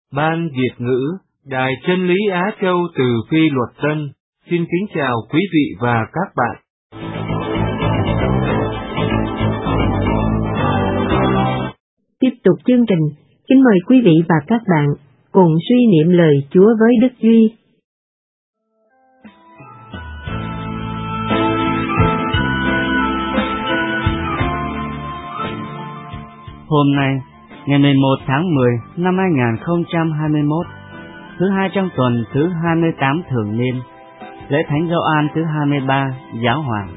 Ban Việt ngữ, Đài Chân lý Á Châu từ Phi Luật Tân, xin kính chào quý vị và các bạn. Tiếp tục chương trình, kính mời quý vị và các bạn cùng suy niệm lời Chúa với Đức Duy. Hôm nay, ngày 11 tháng 10 năm 2021, thứ hai trong tuần thứ 28 thường niên, lễ Thánh Gioan thứ 23 Giáo hoàng.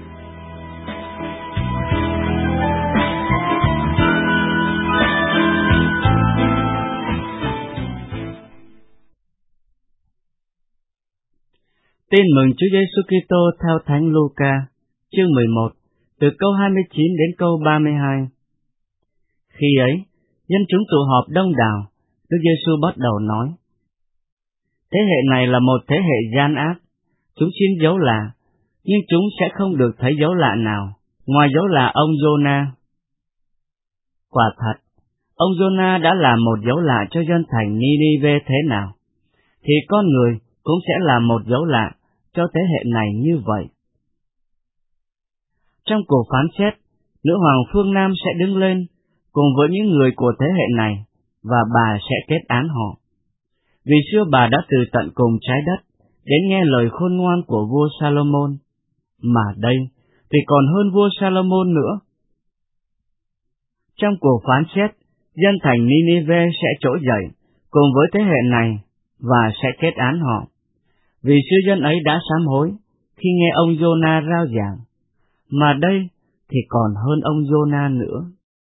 Tin mừng Chúa Giêsu Kitô theo Thánh Luca, chương 11, từ câu 29 đến câu 32. Khi ấy, dân chúng tụ họp đông đảo, Đức Giêsu bắt đầu nói: Thế hệ này là một thế hệ gian ác, chúng xin dấu lạ, nhưng chúng sẽ không được thấy dấu lạ nào, ngoài dấu lạ ông Giô-na. Quả thật, ông Giô-na đã làm một dấu lạ cho dân thành Ni-ni-vê thế nào, thì con người cũng sẽ làm một dấu lạ cho thế hệ này như vậy. Trong cuộc phán xét, nữ hoàng phương Nam sẽ đứng lên cùng với những người của thế hệ này, và bà sẽ kết án họ. Vì xưa bà đã từ tận cùng trái đất đến nghe lời khôn ngoan của vua Salomon, mà đây thì còn hơn vua Salomon nữa. Trong cuộc phán xét, dân thành Ninive sẽ trỗi dậy cùng với thế hệ này và sẽ kết án họ. Vì xưa dân ấy đã sám hối khi nghe ông Giô-na rao giảng, mà đây thì còn hơn ông Giô-na nữa.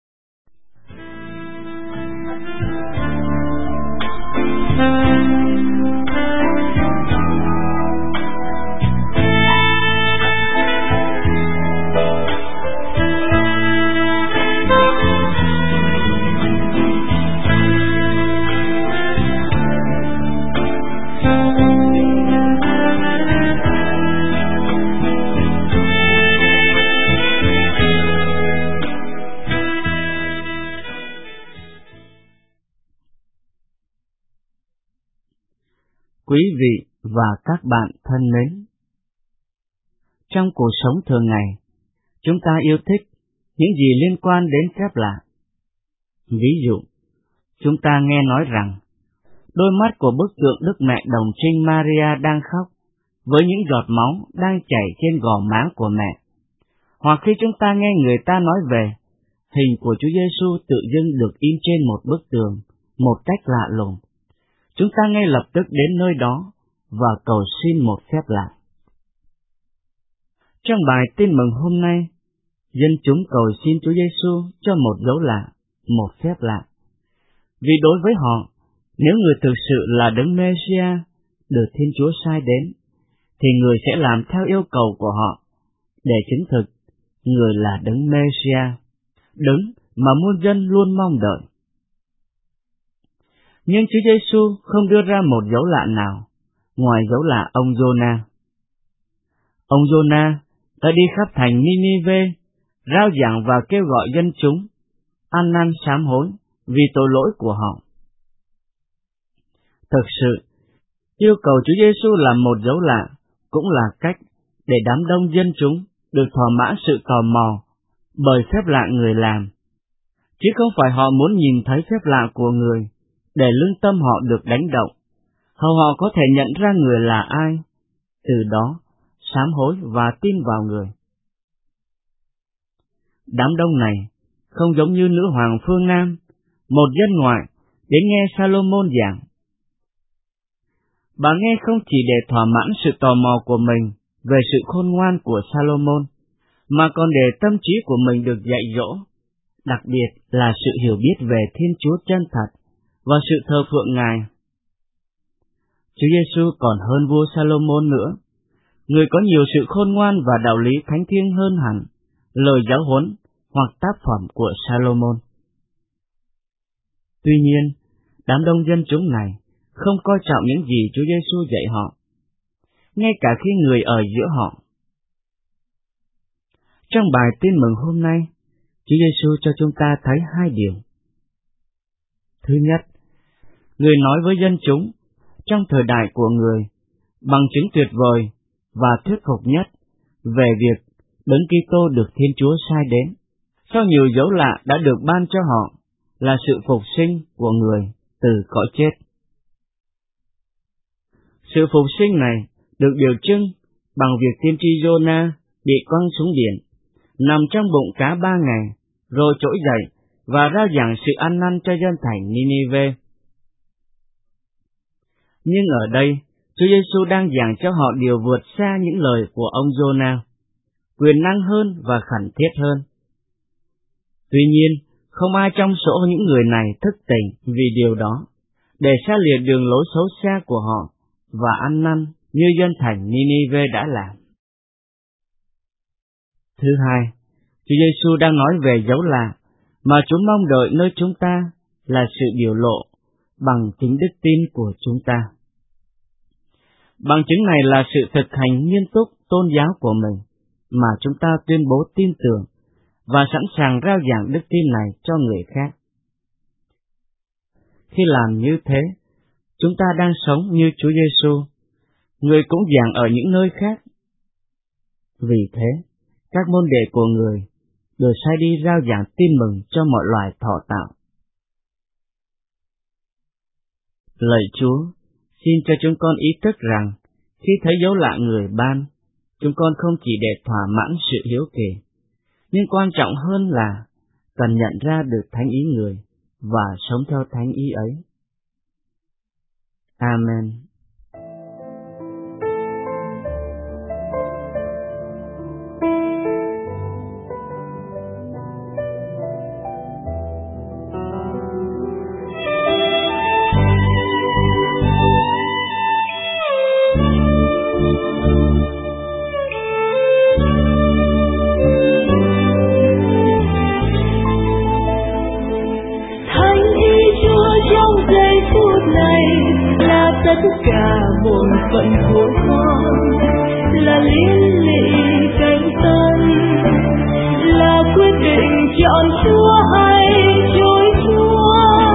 Quý vị và các bạn thân mến, trong cuộc sống thường ngày, chúng ta yêu thích những gì liên quan đến phép lạ. Ví dụ, chúng ta nghe nói rằng đôi mắt của bức tượng Đức Mẹ Đồng Trinh Maria đang khóc với những giọt máu đang chảy trên gò má của mẹ. Hoặc khi chúng ta nghe người ta nói về hình của Chúa Giêsu tự dưng được in trên một bức tường một cách lạ lùng, chúng ta ngay lập tức đến nơi đó và cầu xin một phép lạ. Trong bài tin mừng hôm nay, dân chúng cầu xin Chúa Giêsu cho một dấu lạ, một phép lạ. Vì đối với họ, nếu người thực sự là Đấng Mê-si-a được Thiên Chúa sai đến, thì người sẽ làm theo yêu cầu của họ để chứng thực người là Đấng Mê-si-a, Đấng mà muôn dân luôn mong đợi. Nhưng Chúa Giêsu không đưa ra một dấu lạ nào ngoài dấu lạ ông Giô-na. Ông Giô-na đã đi khắp thành Ninive, rao giảng và kêu gọi dân chúng ăn năn sám hối vì tội lỗi của họ. Thực sự, yêu cầu Chúa Giêsu làm một dấu lạ cũng là cách để đám đông dân chúng được thỏa mãn sự tò mò bởi phép lạ người làm, chứ không phải họ muốn nhìn thấy phép lạ của người để lương tâm họ được đánh động, hầu họ có thể nhận ra người là ai, từ đó sám hối và tin vào người. Đám đông này không giống như nữ hoàng phương Nam, một dân ngoại đến nghe Salomon giảng. Bà nghe không chỉ để thỏa mãn sự tò mò của mình về sự khôn ngoan của Salomon, mà còn để tâm trí của mình được dạy dỗ, đặc biệt là sự hiểu biết về Thiên Chúa chân thật và sự thờ phượng Ngài. Chúa Giêsu còn hơn vua Salomon nữa, người có nhiều sự khôn ngoan và đạo lý thánh thiêng hơn hẳn lời giáo huấn hoặc tác phẩm của Salomon. Tuy nhiên, đám đông dân chúng này không coi trọng những gì Chúa Giêsu dạy họ, ngay cả khi người ở giữa họ. Trong bài tin mừng hôm nay, Chúa Giêsu cho chúng ta thấy hai điều. Thứ nhất, Người nói với dân chúng trong thời đại của Người bằng chứng tuyệt vời và thuyết phục nhất về việc Đấng Kitô được Thiên Chúa sai đến, sau nhiều dấu lạ đã được ban cho họ, là sự phục sinh của Người từ cõi chết. Sự phục sinh này được biểu trưng bằng việc tiên tri Giô-na bị quăng xuống biển, nằm trong bụng cá 3 ngày, rồi trỗi dậy và rao giảng sự ăn năn cho dân thành Ninive. Nhưng ở đây, Chúa Giêsu đang giảng cho họ điều vượt xa những lời của ông Giô-na, quyền năng hơn và khẩn thiết hơn. Tuy nhiên, không ai trong số những người này thức tỉnh vì điều đó, để xa lìa đường lối xấu xa của họ và ăn năn như dân thành Ninive đã làm. Thứ hai, Chúa Giêsu đang nói về dấu lạ mà chúng mong đợi nơi chúng ta là sự biểu lộ bằng chính đức tin của chúng ta. Bằng chứng này là sự thực hành nghiêm túc tôn giáo của mình mà chúng ta tuyên bố tin tưởng và sẵn sàng rao giảng đức tin này cho người khác. Khi làm như thế, chúng ta đang sống như Chúa Giêsu, Người cũng giảng ở những nơi khác. Vì thế, các môn đệ của Người được sai đi rao giảng tin mừng cho mọi loài thọ tạo. Lạy Chúa, xin cho chúng con ý thức rằng, khi thấy dấu lạ Người ban, chúng con không chỉ để thỏa mãn sự hiếu kỳ, nhưng quan trọng hơn là cần nhận ra được thánh ý Người và sống theo thánh ý ấy. Amen. Tất cả bổn phận của con là liên lụy cánh tân, là quyết định chọn Chúa hay chối Chúa,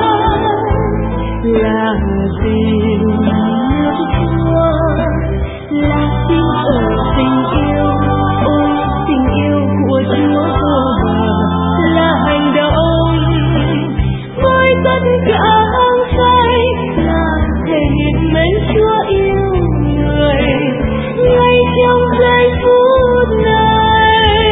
là tin nước Chúa, là tin ở tình yêu, ôi tình yêu của Chúa vô bờ, là hành động với tất cả hăng say, là thể hiện mến Chúa yêu người ngay trong giây phút này.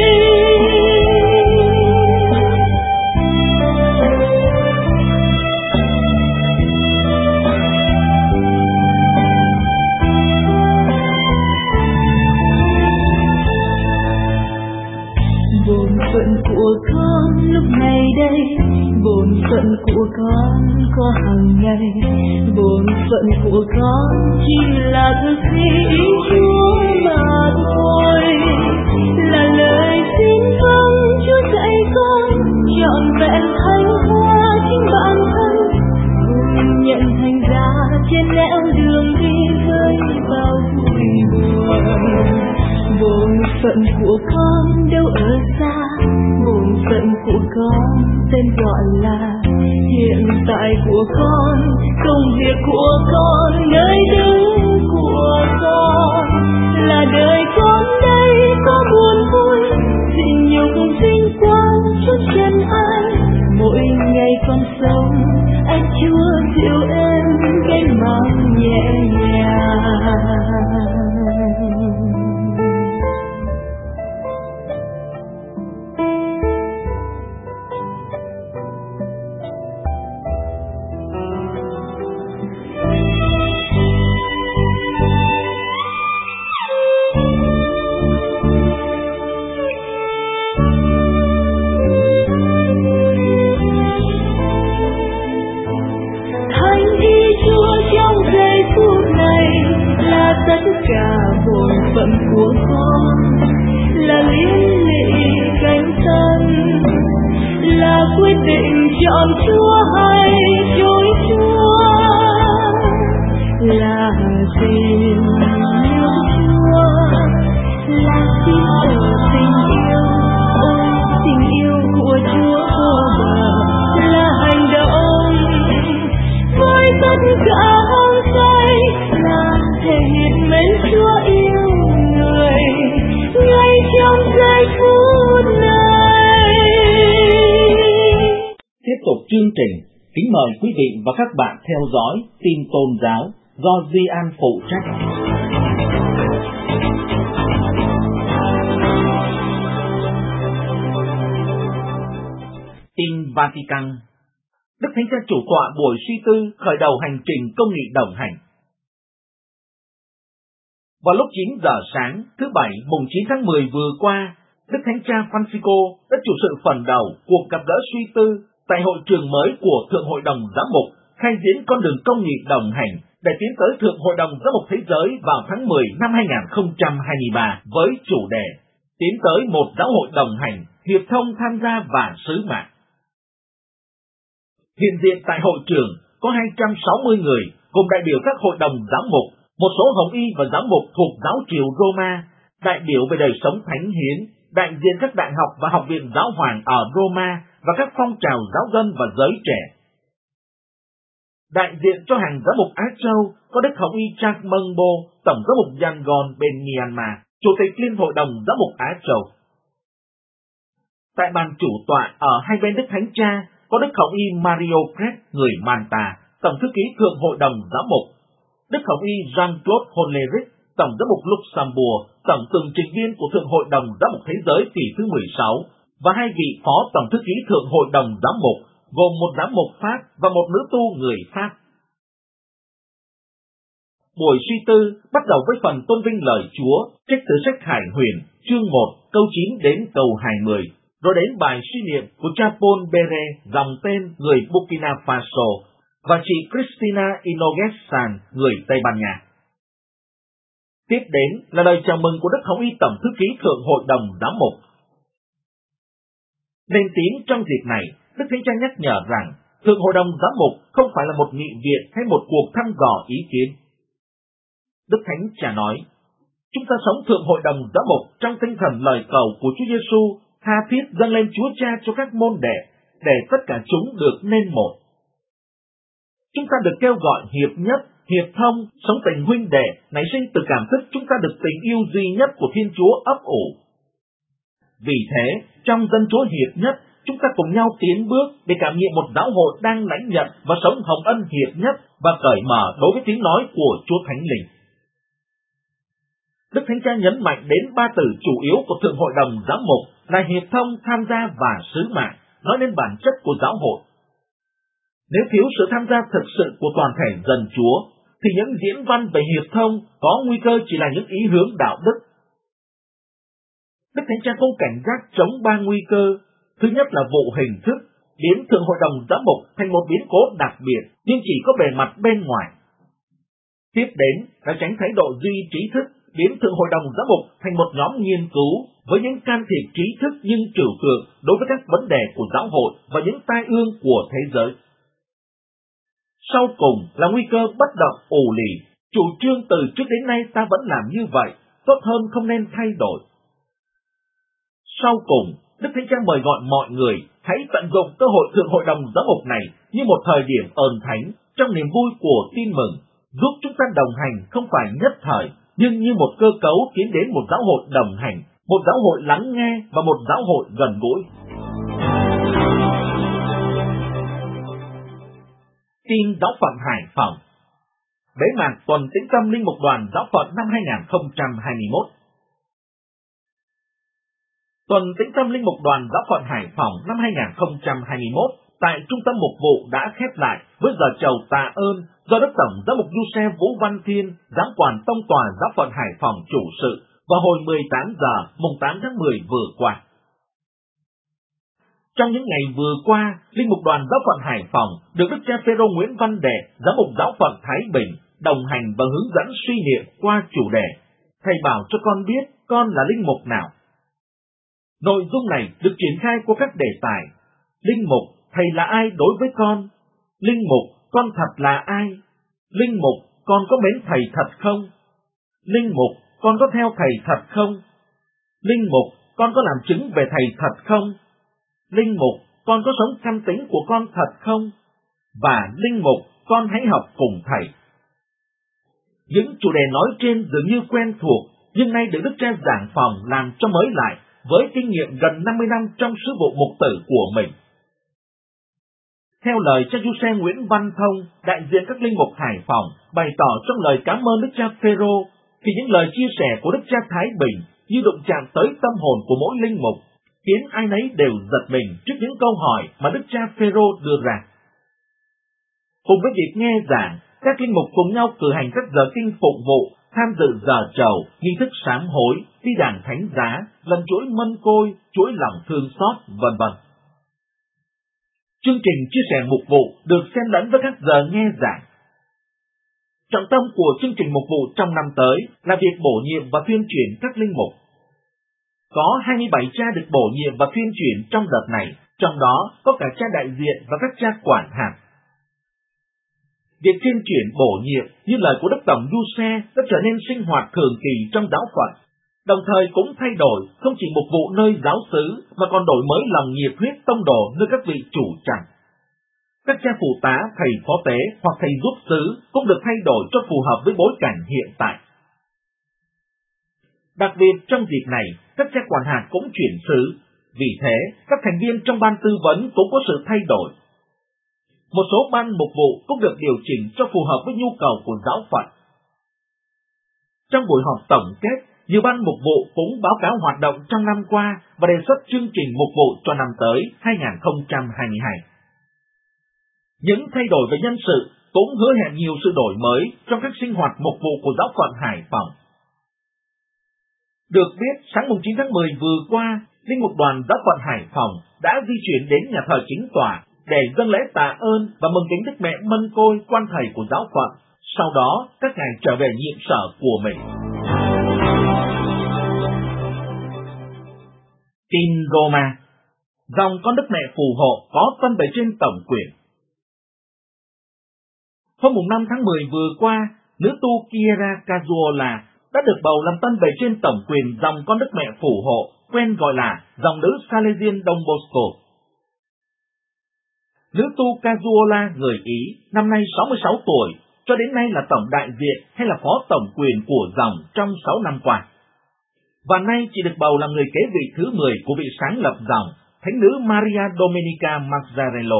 Bổn phận của con lúc này đây, bổn phận của con có hàng ngày, bổn phận của con chỉ là thực thi ý Chúa mà thôi, là lời xin vâng Chúa dạy con trọn vẹn thánh hóa chính bản thân, cùng nhận thành ra trên nẻo đường đi với bao vui buồn. Bổn phận của con đâu ở xa, bổn phận của con tên gọi là hiện tại của con, công việc của con, nơi đứng của con, là đời con đây có buồn vui, gì nhiều cùng vinh quang chút chân ai, mỗi ngày con sống anh Chúa dịu em gánh mang nhẹ nhàng. Tất cả bổn phận của con là liên lụy cánh tân, là quyết định chọn Chúa hay chối Chúa, là tin yêu Chúa, là tin ở tình yêu, ôi tình yêu của Chúa vô bờ, là hành động với tất cả hăng say là thể hiện mến Chúa yêu người ngay trong giây phút này. Tiếp tục chương trình, kính mời quý vị và các bạn theo dõi tin tôn giáo do Duy An phụ trách. Tin Vatican. Đức Thánh Cha chủ tọa buổi suy tư khởi đầu hành trình công nghị đồng hành. Vào lúc 9 giờ sáng, thứ Bảy, mùng 9 tháng 10 vừa qua, Đức Thánh Cha Francisco đã chủ sự phần đầu cuộc gặp gỡ suy tư tại hội trường mới của Thượng Hội đồng Giám mục, khai diễn con đường công nghị đồng hành để tiến tới Thượng Hội đồng Giám mục Thế giới vào tháng 10 năm 2023 với chủ đề tiến tới một giáo hội đồng hành, hiệp thông tham gia và sứ mạng. Hiện diện tại hội trường có 260 người, gồm đại biểu các hội đồng giám mục, một số hồng y và giám mục thuộc giáo triều Roma, đại biểu về đời sống thánh hiến, đại diện các đại học và học viện giáo hoàng ở Roma và các phong trào giáo dân và giới trẻ. Đại diện cho hàng giám mục Á Châu có Đức Hồng y Charles Mungbo, tổng giám mục Yangon bên Myanmar, chủ tịch Liên hội đồng giám mục Á Châu. Tại bàn chủ tọa ở hai bên Đức Thánh Cha có Đức Hồng y Mario Cret, người Manta, tổng thư ký Thượng Hội đồng Giám mục, Đức Hồng y Jean-Claude Hollerich, tổng giám mục Luxembourg, tổng tường trình viên của Thượng Hội đồng Giám mục Thế giới kỳ thứ 16, và hai vị phó tổng thư ký Thượng Hội đồng Giám mục, gồm một giám mục Pháp và một nữ tu người Pháp. Buổi suy tư bắt đầu với phần tôn vinh lời Chúa, trích từ sách Hải Huyền, chương 1, câu 9 đến câu 20, rồi đến bài suy niệm của cha Paul Bere, dòng tên người Burkina Faso, và chị Cristina Inoguesan, người Tây Ban Nha. Tiếp đến là lời chào mừng của Đức Hồng y Tổng thư ký Thượng Hội đồng Giám mục. Lên tiếng trong dịp này, Đức Thánh Cha nhắc nhở rằng Thượng Hội đồng Giám mục không phải là một nghị viện hay một cuộc thăm dò ý kiến. Đức Thánh Cha nói, chúng ta sống Thượng Hội đồng Giám mục trong tinh thần lời cầu của Chúa Giêsu tha thiết dâng lên Chúa Cha cho các môn đệ, để tất cả chúng được nên một. Chúng ta được kêu gọi hiệp nhất, hiệp thông, sống tình huynh đệ, nảy sinh từ cảm thức chúng ta được tình yêu duy nhất của Thiên Chúa ấp ủ. Vì thế, trong dân Chúa hiệp nhất, chúng ta cùng nhau tiến bước để cảm nghiệm một giáo hội đang lãnh nhận và sống hồng ân hiệp nhất và cởi mở đối với tiếng nói của Chúa Thánh Linh. Đức Thánh Cha nhấn mạnh đến ba từ chủ yếu của Thượng Hội đồng Giám mục là hiệp thông, tham gia và sứ mạng, nói đến bản chất của giáo hội. Nếu thiếu sự tham gia thực sự của toàn thể dân Chúa, thì những diễn văn về hiệp thông có nguy cơ chỉ là những ý hướng đạo đức. Đức Thánh Cha cũng cảnh giác chống ba nguy cơ. Thứ nhất là vụ hình thức, biến Thượng Hội đồng Giám mục thành một biến cố đặc biệt, nhưng chỉ có bề mặt bên ngoài. Tiếp đến là tránh thái độ duy trí thức, biến Thượng Hội đồng Giám mục thành một nhóm nghiên cứu với những can thiệp trí thức nhưng trừu tượng đối với các vấn đề của giáo hội và những tai ương của thế giới. Sau cùng là nguy cơ bất động ù lì, chủ trương từ trước đến nay ta vẫn làm như vậy, tốt hơn không nên thay đổi. Sau cùng, Đức Thánh Cha mời gọi mọi người hãy tận dụng cơ hội Thượng Hội đồng Giám mục này như một thời điểm ơn thánh trong niềm vui của tin mừng, giúp chúng ta đồng hành không phải nhất thời, nhưng như một cơ cấu tiến đến một giáo hội đồng hành, một giáo hội lắng nghe và một giáo hội gần gũi. Tin giáo phận Hải Phòng. Bế mạc tuần tĩnh tâm linh mục đoàn giáo phận năm 2021. Tuần tĩnh tâm linh mục đoàn giáo phận Hải Phòng năm 2021 tại Trung tâm Mục vụ đã khép lại với giờ chầu tạ ơn do Đức Tổng Giám mục Giuse Vũ Văn Thiên, Giám quản Tông tòa giáo phận Hải Phòng chủ sự vào hồi 18 giờ mùng 8 tháng 10 vừa qua. Trong những ngày vừa qua, linh mục đoàn giáo phận Hải Phòng được Đức cha Phêrô Nguyễn Văn Đệ, Giám mục giáo phận Thái Bình, đồng hành và hướng dẫn suy niệm qua chủ đề Thầy bảo cho con biết con là linh mục nào. Nội dung này được triển khai qua các đề tài: linh mục, thầy là ai đối với con? Linh mục, con thật là ai? Linh mục, con có mến thầy thật không? Linh mục, con có theo thầy thật không? Linh mục, con có làm chứng về thầy thật không? Linh mục, con có sống căn tính của con thật không? Và linh mục, con hãy học cùng thầy. Những chủ đề nói trên dường như quen thuộc, nhưng nay được Đức Cha giảng phòng làm cho mới lại với kinh nghiệm gần 50 năm trong sứ vụ mục tử của mình. Theo lời cha Giuse Nguyễn Văn Thông, đại diện các linh mục Hải Phòng, bày tỏ trong lời cảm ơn Đức cha Phêrô, thì những lời chia sẻ của Đức cha Thái Bình như đụng chạm tới tâm hồn của mỗi linh mục, khiến ai nấy đều giật mình trước những câu hỏi mà Đức cha Phêrô đưa ra. Cùng với việc nghe giảng, các linh mục cùng nhau cử hành các giờ kinh phụng vụ, tham dự giờ trầu, nghi thức sám hối, thi đàn thánh giá, lần chuỗi mân côi, chuỗi lòng thương xót, vân vân. Chương trình chia sẻ mục vụ được xen lẫn với các giờ nghe giảng. Trọng tâm của chương trình mục vụ trong năm tới là việc bổ nhiệm và tuyên truyền các linh mục. Có 27 cha được bổ nhiệm và tuyên truyền trong đợt này, trong đó có cả cha đại diện và các cha quản hạt. Việc tuyên truyền bổ nhiệm như lời của Đức Tổng Giuse đã trở nên sinh hoạt thường kỳ trong giáo phận, đồng thời cũng thay đổi không chỉ mục vụ nơi giáo xứ mà còn đổi mới lòng nhiệt huyết tông đồ nơi các vị chủ tràng. Các cha phụ tá, thầy phó tế hoặc thầy giúp xứ cũng được thay đổi cho phù hợp với bối cảnh hiện tại. Đặc biệt trong dịp này, các cha quản hạt cũng chuyển xứ, vì thế các thành viên trong ban tư vấn cũng có sự thay đổi. Một số ban mục vụ cũng được điều chỉnh cho phù hợp với nhu cầu của giáo phận. Trong buổi họp tổng kết, nhiều ban mục vụ cũng báo cáo hoạt động trong năm qua và đề xuất chương trình mục vụ cho năm tới 2022. Những thay đổi về nhân sự cũng hứa hẹn nhiều sự đổi mới trong các sinh hoạt mục vụ của giáo phận Hải Phòng. Được biết, sáng 9 tháng 10 vừa qua, linh mục đoàn giáo phận Hải Phòng đã di chuyển đến nhà thờ chính tòa để dâng lễ tạ ơn và mừng kính Đức Mẹ Mân Côi, quan thầy của giáo phận. Sau đó, các ngài trở về nhiệm sở của mình. Tin Roma. Dòng con Đức Mẹ phù hộ có tân bề trên tổng quyền. Hôm 5 tháng 10 vừa qua, nữ tu Chiara Cazzuola đã được bầu làm tân bề trên tổng quyền dòng con Đức Mẹ phù hộ, quen gọi là dòng nữ Salesian Don Bosco. Nữ tu Cazzuola người Ý, năm nay 66 tuổi, cho đến nay là tổng đại diện hay là phó tổng quyền của dòng trong 6 năm qua. Và nay chỉ được bầu làm người kế vị thứ 10 của vị sáng lập dòng, Thánh nữ Maria Domenica Mazzarello.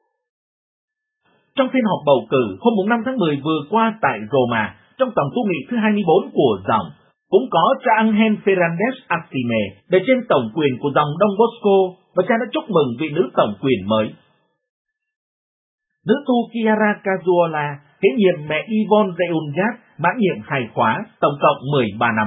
Trong phiên họp bầu cử hôm 5 tháng 10 vừa qua tại Roma, trong tổng tu nghị thứ 24 của dòng, cũng có cha Angel Fernández Actime, bề trên tổng quyền của dòng Don Bosco, và cha đã chúc mừng vị nữ tổng quyền mới. Nữ tu Chiara Cazzuola kế nhiệm mẹ Yvonne Reunjat, mãn nhiệm 2 khóa, tổng cộng 13 năm.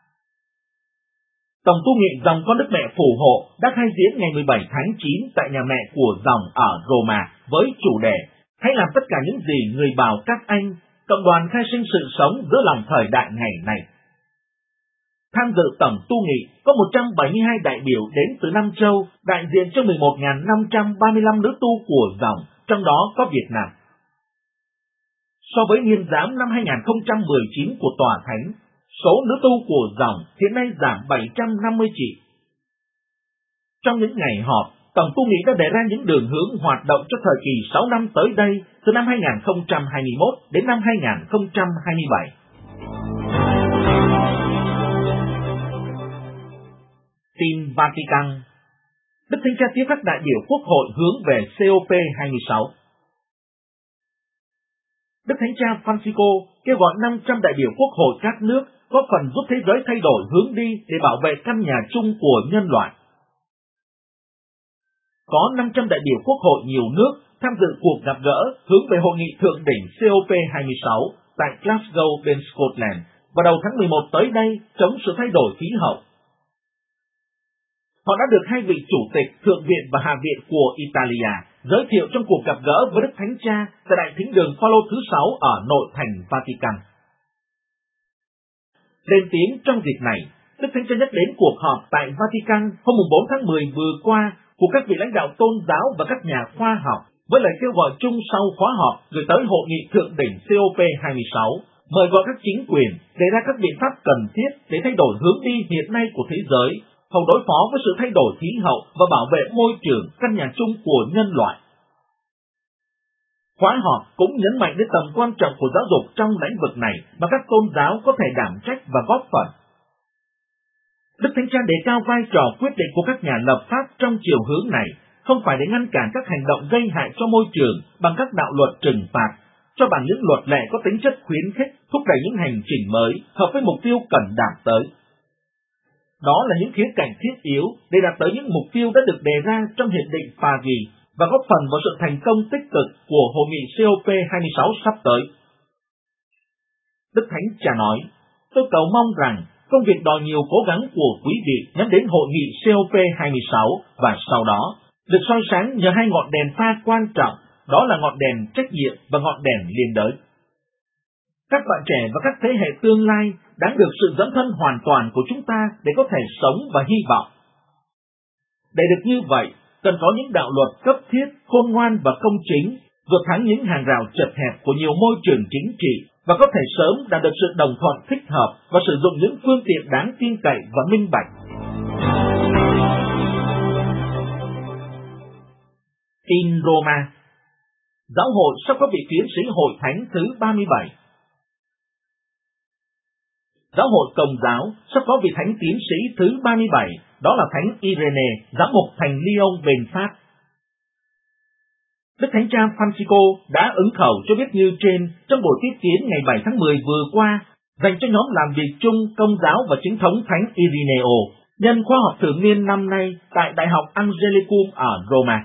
Tổng tu nghị dòng con Đức Mẹ phù hộ đã khai diễn ngày 17 tháng 9 tại nhà mẹ của dòng ở Roma với chủ đề hãy làm tất cả những gì người bảo các anh, cộng đoàn khai sinh sự sống giữa lòng thời đại ngày này. Tham dự tổng tu nghị có 172 đại biểu đến từ 5 châu, đại diện cho 11.535 nữ tu của dòng, trong đó có Việt Nam. So với niên giám năm 2019 của Tòa Thánh, số nữ tu của dòng hiện nay giảm 750 chị. Trong những ngày họp, tổng tu nghị đã đề ra những đường hướng hoạt động cho thời kỳ 6 năm tới đây, từ năm 2021 đến năm 2027. Tin Vatican. Đức Thánh Cha tiếp các đại biểu Quốc hội hướng về COP26. Đức Thánh Cha Francisco kêu gọi 500 đại biểu Quốc hội các nước góp phần giúp thế giới thay đổi hướng đi để bảo vệ căn nhà chung của nhân loại. Có 500 đại biểu Quốc hội nhiều nước tham dự cuộc gặp gỡ hướng về hội nghị thượng đỉnh COP26 tại Glasgow bên Scotland vào đầu tháng 11 tới đây chống sự thay đổi khí hậu. Họ đã được hai vị chủ tịch Thượng viện và Hạ viện của Italia giới thiệu trong cuộc gặp gỡ với Đức Thánh Cha tại Đại Thính đường Phaolô thứ 6 ở nội thành Vatican. Lên tiếng trong dịp này, Đức Thánh Cha nhắc đến cuộc họp tại Vatican hôm 4 tháng 10 vừa qua của các vị lãnh đạo tôn giáo và các nhà khoa học với lời kêu gọi chung sau khóa họp gửi tới hội nghị thượng đỉnh COP26, mời gọi các chính quyền đề ra các biện pháp cần thiết để thay đổi hướng đi hiện nay của thế giới, hòng đối phó với sự thay đổi khí hậu và bảo vệ môi trường, căn nhà chung của nhân loại. Khóa họp cũng nhấn mạnh đến tầm quan trọng của giáo dục trong lĩnh vực này mà các tôn giáo có thể đảm trách và góp phần. Đức Thánh Cha đề cao vai trò quyết định của các nhà lập pháp trong chiều hướng này, không phải để ngăn cản các hành động gây hại cho môi trường bằng các đạo luật trừng phạt, cho bằng những luật lệ có tính chất khuyến khích, thúc đẩy những hành trình mới hợp với mục tiêu cần đạt tới. Đó là những khía cạnh thiết yếu để đạt tới những mục tiêu đã được đề ra trong Hiệp định Paris và góp phần vào sự thành công tích cực của Hội nghị COP26 sắp tới. Đức Thánh Cha nói, tôi cầu mong rằng công việc đòi nhiều cố gắng của quý vị nhắm đến Hội nghị COP26 và sau đó được soi sáng nhờ hai ngọn đèn pha quan trọng, đó là ngọn đèn trách nhiệm và ngọn đèn liên đới. Các bạn trẻ và các thế hệ tương lai đáng được sự dẫn thân hoàn toàn của chúng ta để có thể sống và hy vọng. Để được như vậy, cần có những đạo luật cấp thiết, khôn ngoan và công chính, vượt thắng những hàng rào chật hẹp của nhiều môi trường chính trị và có thể sớm đạt được sự đồng thuận thích hợp và sử dụng những phương tiện đáng tin cậy và minh bạch. Tin Roma. Giáo hội sắp có vị tiến sĩ hội thánh thứ 37. Giáo hội Công giáo sắp có vị thánh tiến sĩ thứ 37, đó là Thánh Irene, giám mục thành Lyon bên Pháp. Đức Thánh Cha Francisco đã ứng khẩu cho biết như trên trong buổi tiếp kiến ngày 7 tháng 10 vừa qua dành cho nhóm làm việc chung Công giáo và chính thống Thánh Ireneo nhân khóa học thường niên năm nay tại Đại học Angelicum ở Roma.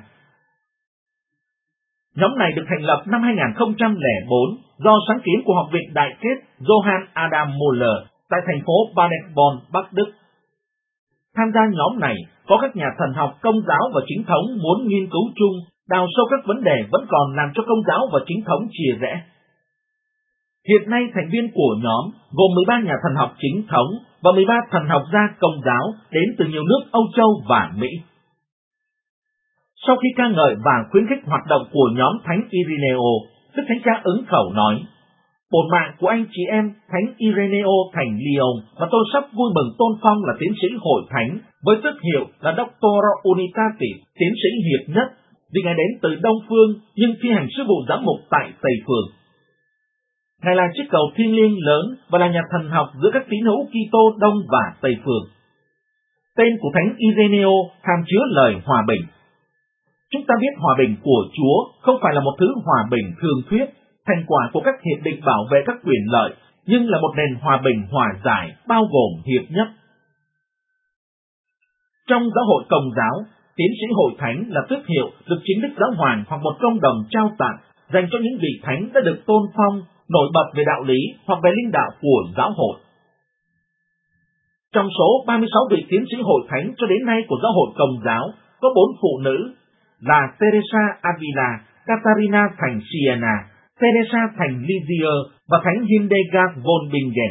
Nhóm này được thành lập năm 2004 do sáng kiến của Học viện Đại kết Johann Adam Müller tại thành phố Paderborn, Bắc Đức. Tham gia nhóm này có các nhà thần học Công giáo và chính thống muốn nghiên cứu chung, đào sâu các vấn đề vẫn còn làm cho Công giáo và chính thống chia rẽ. Hiện nay thành viên của nhóm gồm 13 nhà thần học chính thống và 13 thần học gia Công giáo đến từ nhiều nước Âu Châu và Mỹ. Sau khi ca ngợi và khuyến khích hoạt động của nhóm Thánh Ireneo, Đức Thánh Cha ứng khẩu nói, bổn mạng của anh chị em Thánh Ireneo thành Lyon và tôi sắp vui mừng tôn phong là tiến sĩ hội thánh với tước hiệu là Doctor Unitatis, tiến sĩ hiệp nhất, vì Ngài đến từ Đông Phương nhưng thi hành sứ vụ giám mục tại Tây Phương. Ngài là chiếc cầu thiêng liêng lớn và là nhà thần học giữa các tín hữu Kitô Đông và Tây Phương. Tên của Thánh Ireneo hàm chứa lời hòa bình. Chúng ta biết hòa bình của Chúa không phải là một thứ hòa bình thương thuyết, thành quả của các hiệp định bảo vệ các quyền lợi, nhưng là một nền hòa bình hòa giải, bao gồm hiệp nhất. Trong giáo hội Công giáo, tiến sĩ hội thánh là tước hiệu được chính Đức Giáo Hoàng hoặc một công đồng trao tặng dành cho những vị thánh đã được tôn phong, nổi bật về đạo lý hoặc về linh đạo của giáo hội. Trong số 36 vị tiến sĩ hội thánh cho đến nay của giáo hội Công giáo, có 4 phụ nữ là Teresa Avila, Catarina thành Siena, Teresa thành Lisieux và Thánh Hildegard von Bingen.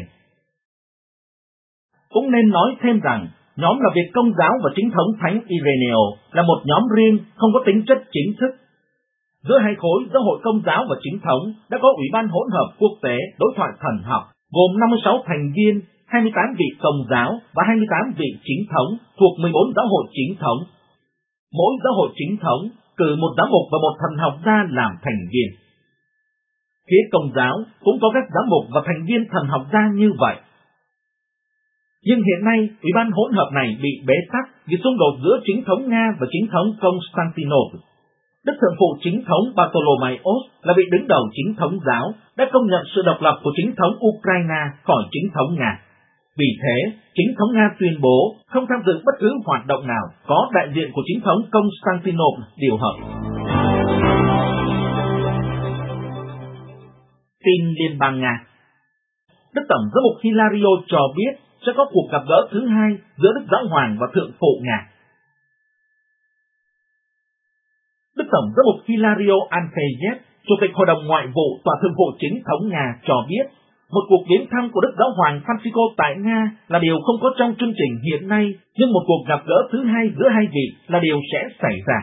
Cũng nên nói thêm rằng, nhóm là việc Công giáo và chính thống Thánh Ireneo là một nhóm riêng không có tính chất chính thức. Giữa hai khối giáo hội Công giáo và chính thống đã có Ủy ban hỗn hợp quốc tế đối thoại thần học, gồm 56 thành viên, 28 vị Công giáo và 28 vị chính thống thuộc 14 giáo hội chính thống. Mỗi giáo hội chính thống cử một giám mục và một thần học gia làm thành viên. Phía Công giáo cũng có các giám mục và thành viên thần học gia như vậy. Nhưng hiện nay, Ủy ban hỗn hợp này bị bế tắc vì xung đột giữa chính thống Nga và chính thống Constantinople. Đức Thượng phụ chính thống Bartholomeos là vị đứng đầu chính thống giáo đã công nhận sự độc lập của chính thống Ukraine khỏi chính thống Nga. Vì thế, chính thống Nga tuyên bố không tham dự bất cứ hoạt động nào có đại diện của chính thống Constantinople điều hợp. Tin Liên bang Nga. Đức Tổng giám mục Hilario cho biết sẽ có cuộc gặp gỡ thứ hai giữa Đức Giáo Hoàng và Thượng phụ Nga. Đức Tổng giám mục Hilario Andreyev, Chủ tịch Hội đồng Ngoại vụ Tòa Thượng phụ Chính thống Nga cho biết, một cuộc viếng thăm của Đức Giáo Hoàng Francisco tại Nga là điều không có trong chương trình hiện nay, nhưng một cuộc gặp gỡ thứ hai giữa hai vị là điều sẽ xảy ra.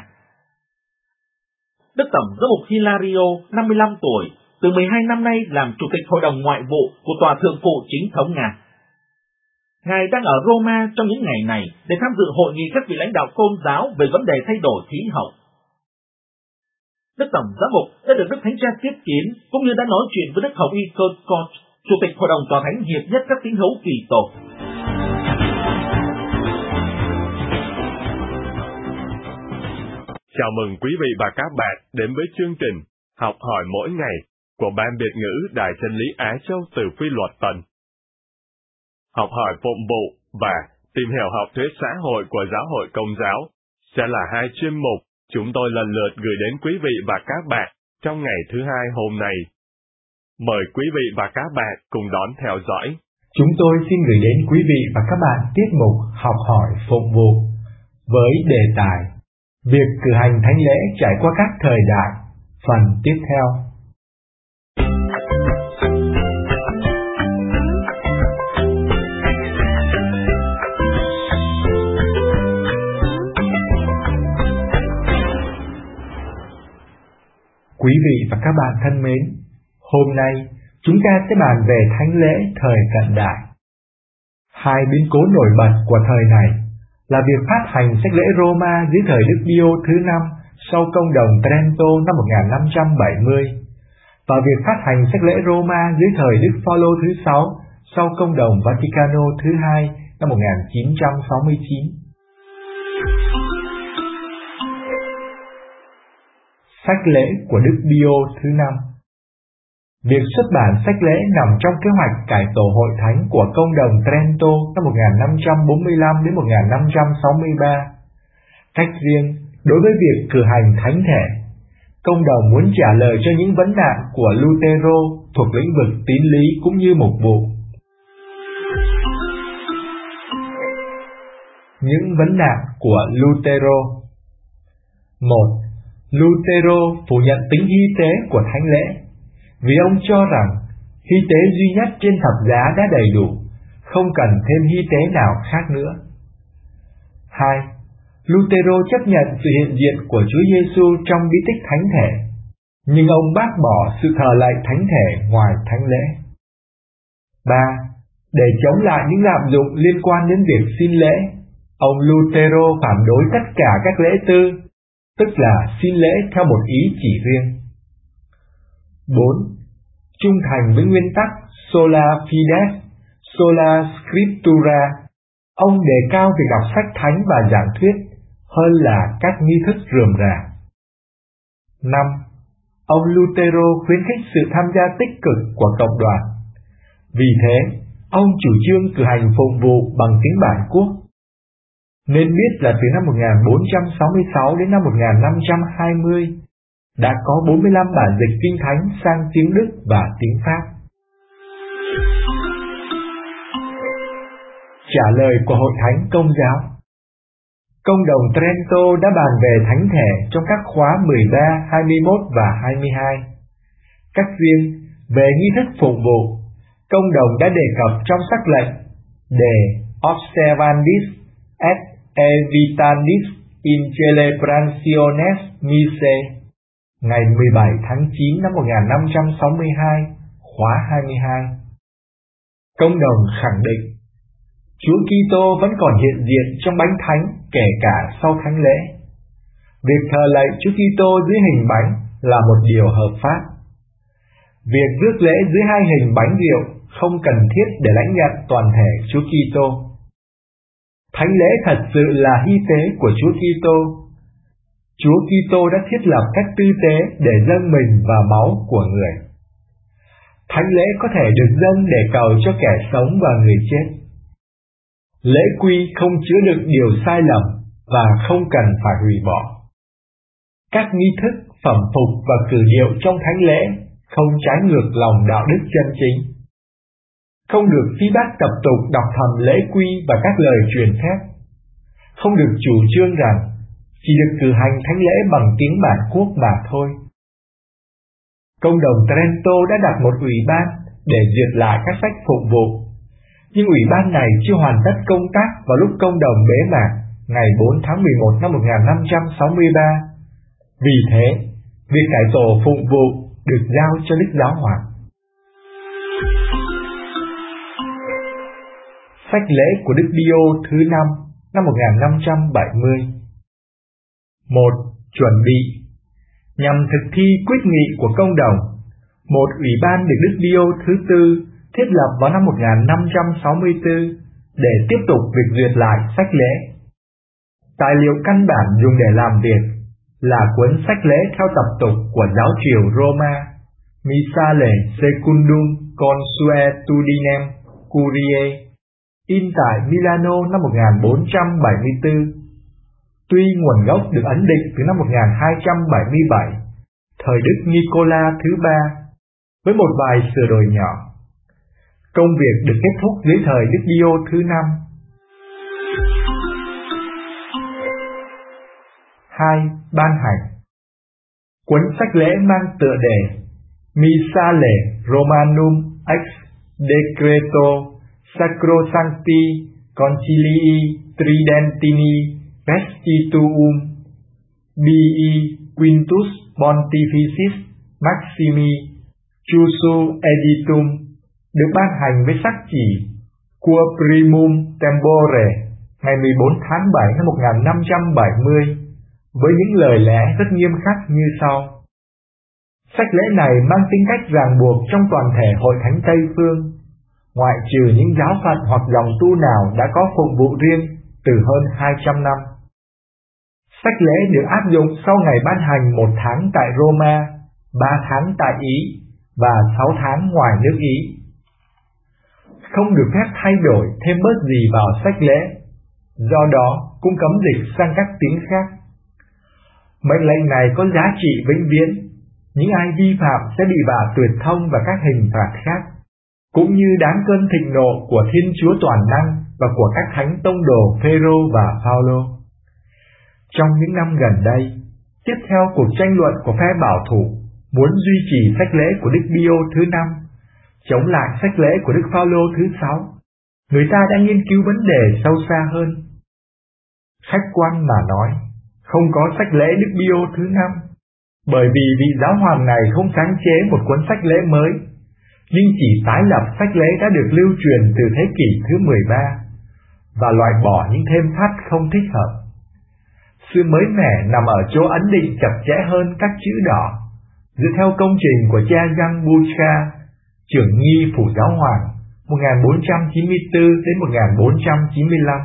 Đức Tổng giám mục Hilario, 55 tuổi, từ 12 năm nay làm Chủ tịch Hội đồng Ngoại vụ của Tòa Thượng phụ Chính thống Nga. Ngài đang ở Roma trong những ngày này để tham dự hội nghị các vị lãnh đạo tôn giáo về vấn đề thay đổi khí hậu. Đức Tổng Giám mục đã được Đức Thánh Cha tiếp kiến, cũng như đã nói chuyện với Đức Hồng Y Kurt Scott, Chủ tịch Hội đồng Tòa Thánh hiệp nhất các tín hữu Kỳ tổ. Chào mừng quý vị và các bạn đến với chương trình Học hỏi mỗi ngày của Ban Biệt ngữ Đài Chân lý Á Châu từ Phi Luật Tân. Học hỏi phụng vụ và tìm hiểu học thuyết xã hội của Giáo hội Công giáo sẽ là hai chuyên mục chúng tôi lần lượt gửi đến quý vị và các bạn trong ngày thứ hai hôm nay. Mời quý vị và các bạn cùng đón theo dõi. Chúng tôi xin gửi đến quý vị và các bạn tiết mục Học hỏi phụng vụ với đề tài Việc cử hành thánh lễ trải qua các thời đại, phần tiếp theo. Quý vị và các bạn thân mến, hôm nay chúng ta sẽ bàn về thánh lễ thời cận đại. Hai biến cố nổi bật của thời này là việc phát hành sách lễ Roma dưới thời Đức Pio thứ 5 sau công đồng Trento năm 1570 và việc phát hành sách lễ Roma dưới thời Đức Phaolô thứ 6 sau công đồng Vaticano thứ 2 năm 1969. Sách lễ của Đức Pio thứ 5. Việc xuất bản sách lễ nằm trong kế hoạch cải tổ hội thánh của công đồng Trento năm 1545 đến 1563. Cách riêng, đối với việc cử hành thánh thể, công đồng muốn trả lời cho những vấn nạn của Lutero thuộc lĩnh vực tín lý cũng như mục vụ. Những vấn nạn của Lutero. 1. Lutero phủ nhận tính hy tế của thánh lễ, vì ông cho rằng hy tế duy nhất trên thập giá đã đầy đủ, không cần thêm hy tế nào khác nữa. 2. Lutero chấp nhận sự hiện diện của Chúa Giêsu trong bí tích thánh thể, nhưng ông bác bỏ sự thờ lạy thánh thể ngoài thánh lễ. 3. Để chống lại những lạm dụng liên quan đến việc xin lễ, ông Lutero phản đối tất cả các lễ tư, tức là xin lễ theo một ý chỉ riêng. 4. Trung thành với nguyên tắc sola fides, sola scriptura, ông đề cao việc đọc sách thánh và giảng thuyết hơn là các nghi thức rườm rà. 5. Ông Lutero khuyến khích sự tham gia tích cực của cộng đoàn. Vì thế, ông chủ trương cử hành phụng vụ bằng tiếng bản quốc. Nên biết là từ năm 1466 đến năm 1520, đã có 45 bản dịch kinh thánh sang tiếng Đức và tiếng Pháp. Trả lời của Hội Thánh Công giáo. Công đồng Trento đã bàn về thánh thể trong các khóa 13, 21 và 22. Cách riêng, về nghi thức phụng vụ, công đồng đã đề cập trong sắc lệnh De Observandis et Evitandis in Celebrationes Missae ngày 17 tháng 9 năm 1562, khóa 22. Công đồng khẳng định Chúa Kitô vẫn còn hiện diện trong bánh thánh kể cả sau thánh lễ. Việc thờ lạy Chúa Kitô dưới hình bánh là một điều hợp pháp. Việc rước lễ dưới hai hình bánh rượu không cần thiết để lãnh nhận toàn thể Chúa Kitô. Thánh lễ thật sự là hy tế của Chúa Kitô. Chúa Kitô đã thiết lập cách tư tế để dâng mình và máu của người. Thánh lễ có thể được dâng để cầu cho kẻ sống và người chết. Lễ quy không chứa đựng điều sai lầm và không cần phải hủy bỏ. Các nghi thức, phẩm phục và cử điệu trong thánh lễ không trái ngược lòng đạo đức chân chính. Không được phi bác tập tục đọc thầm lễ quy và các lời truyền phép. Không được chủ trương rằng chỉ được cử hành thánh lễ bằng tiếng bản quốc mà thôi. Công đồng Trento đã đặt một ủy ban để duyệt lại các sách phụng vụ, nhưng ủy ban này chưa hoàn tất công tác vào lúc công đồng bế mạc ngày 4 tháng 11 năm 1563. Vì thế, việc cải tổ phụng vụ được giao cho Đức Giáo Hoàng. Sách lễ của Đức Pio thứ 5 năm 1570. 1. Chuẩn bị. Nhằm thực thi quyết nghị của công đồng, một ủy ban được Đức Pio thứ tư thiết lập vào năm 1564 để tiếp tục việc duyệt lại sách lễ. Tài liệu căn bản dùng để làm việc là cuốn sách lễ theo tập tục của giáo triều Roma, Missale Secundum Consuetudinem Curiae, in tại Milano năm 1474. Tuy nguồn gốc được ấn định từ năm 1277, thời Đức Nicola thứ ba, với một vài sửa đổi nhỏ. Công việc được kết thúc dưới thời Đức Pio thứ năm. 2. Ban hành. Cuốn sách lễ mang tựa đề Missale Romanum ex Decreto Sacrosancti Concilii Tridentini Restituum B.E. Quintus Pontificis Maximi Chusu Editum được ban hành với sắc chỉ Quo Primum Tempore ngày 14 tháng 7 năm 1570 với những lời lẽ rất nghiêm khắc như sau. Sách lễ này mang tính cách ràng buộc trong toàn thể Hội Thánh Tây Phương, ngoại trừ những giáo phận hoặc dòng tu nào đã có phục vụ riêng từ hơn 200 năm. Sách lễ được áp dụng sau ngày ban hành 1 tháng tại Roma, 3 tháng tại Ý và 6 tháng ngoài nước Ý. Không được phép thay đổi thêm bớt gì vào sách lễ, do đó cũng cấm dịch sang các tiếng khác. Mệnh lệnh này có giá trị vĩnh viễn, những ai vi phạm sẽ bị vạ tuyệt thông và các hình phạt khác, cũng như đáng cơn thịnh nộ của Thiên Chúa Toàn Năng và của các thánh tông đồ Phêrô và Phaolô. Trong những năm gần đây, tiếp theo cuộc tranh luận của phe bảo thủ muốn duy trì sách lễ của Đức Pio thứ năm, chống lại sách lễ của Đức Phaolô thứ 6, người ta đã nghiên cứu vấn đề sâu xa hơn. Khách quan mà nói, không có sách lễ Đức Pio thứ 5, bởi vì vị giáo hoàng này không sáng chế một cuốn sách lễ mới, nhưng chỉ tái lập sách lễ đã được lưu truyền từ thế kỷ thứ 13 và loại bỏ những thêm thắt không thích hợp. Sự mới mẻ nằm ở chỗ ấn định chặt chẽ hơn các chữ đỏ, dựa theo công trình của cha Jean Boucha, trưởng nghi phủ giáo hoàng 1494 đến 1495.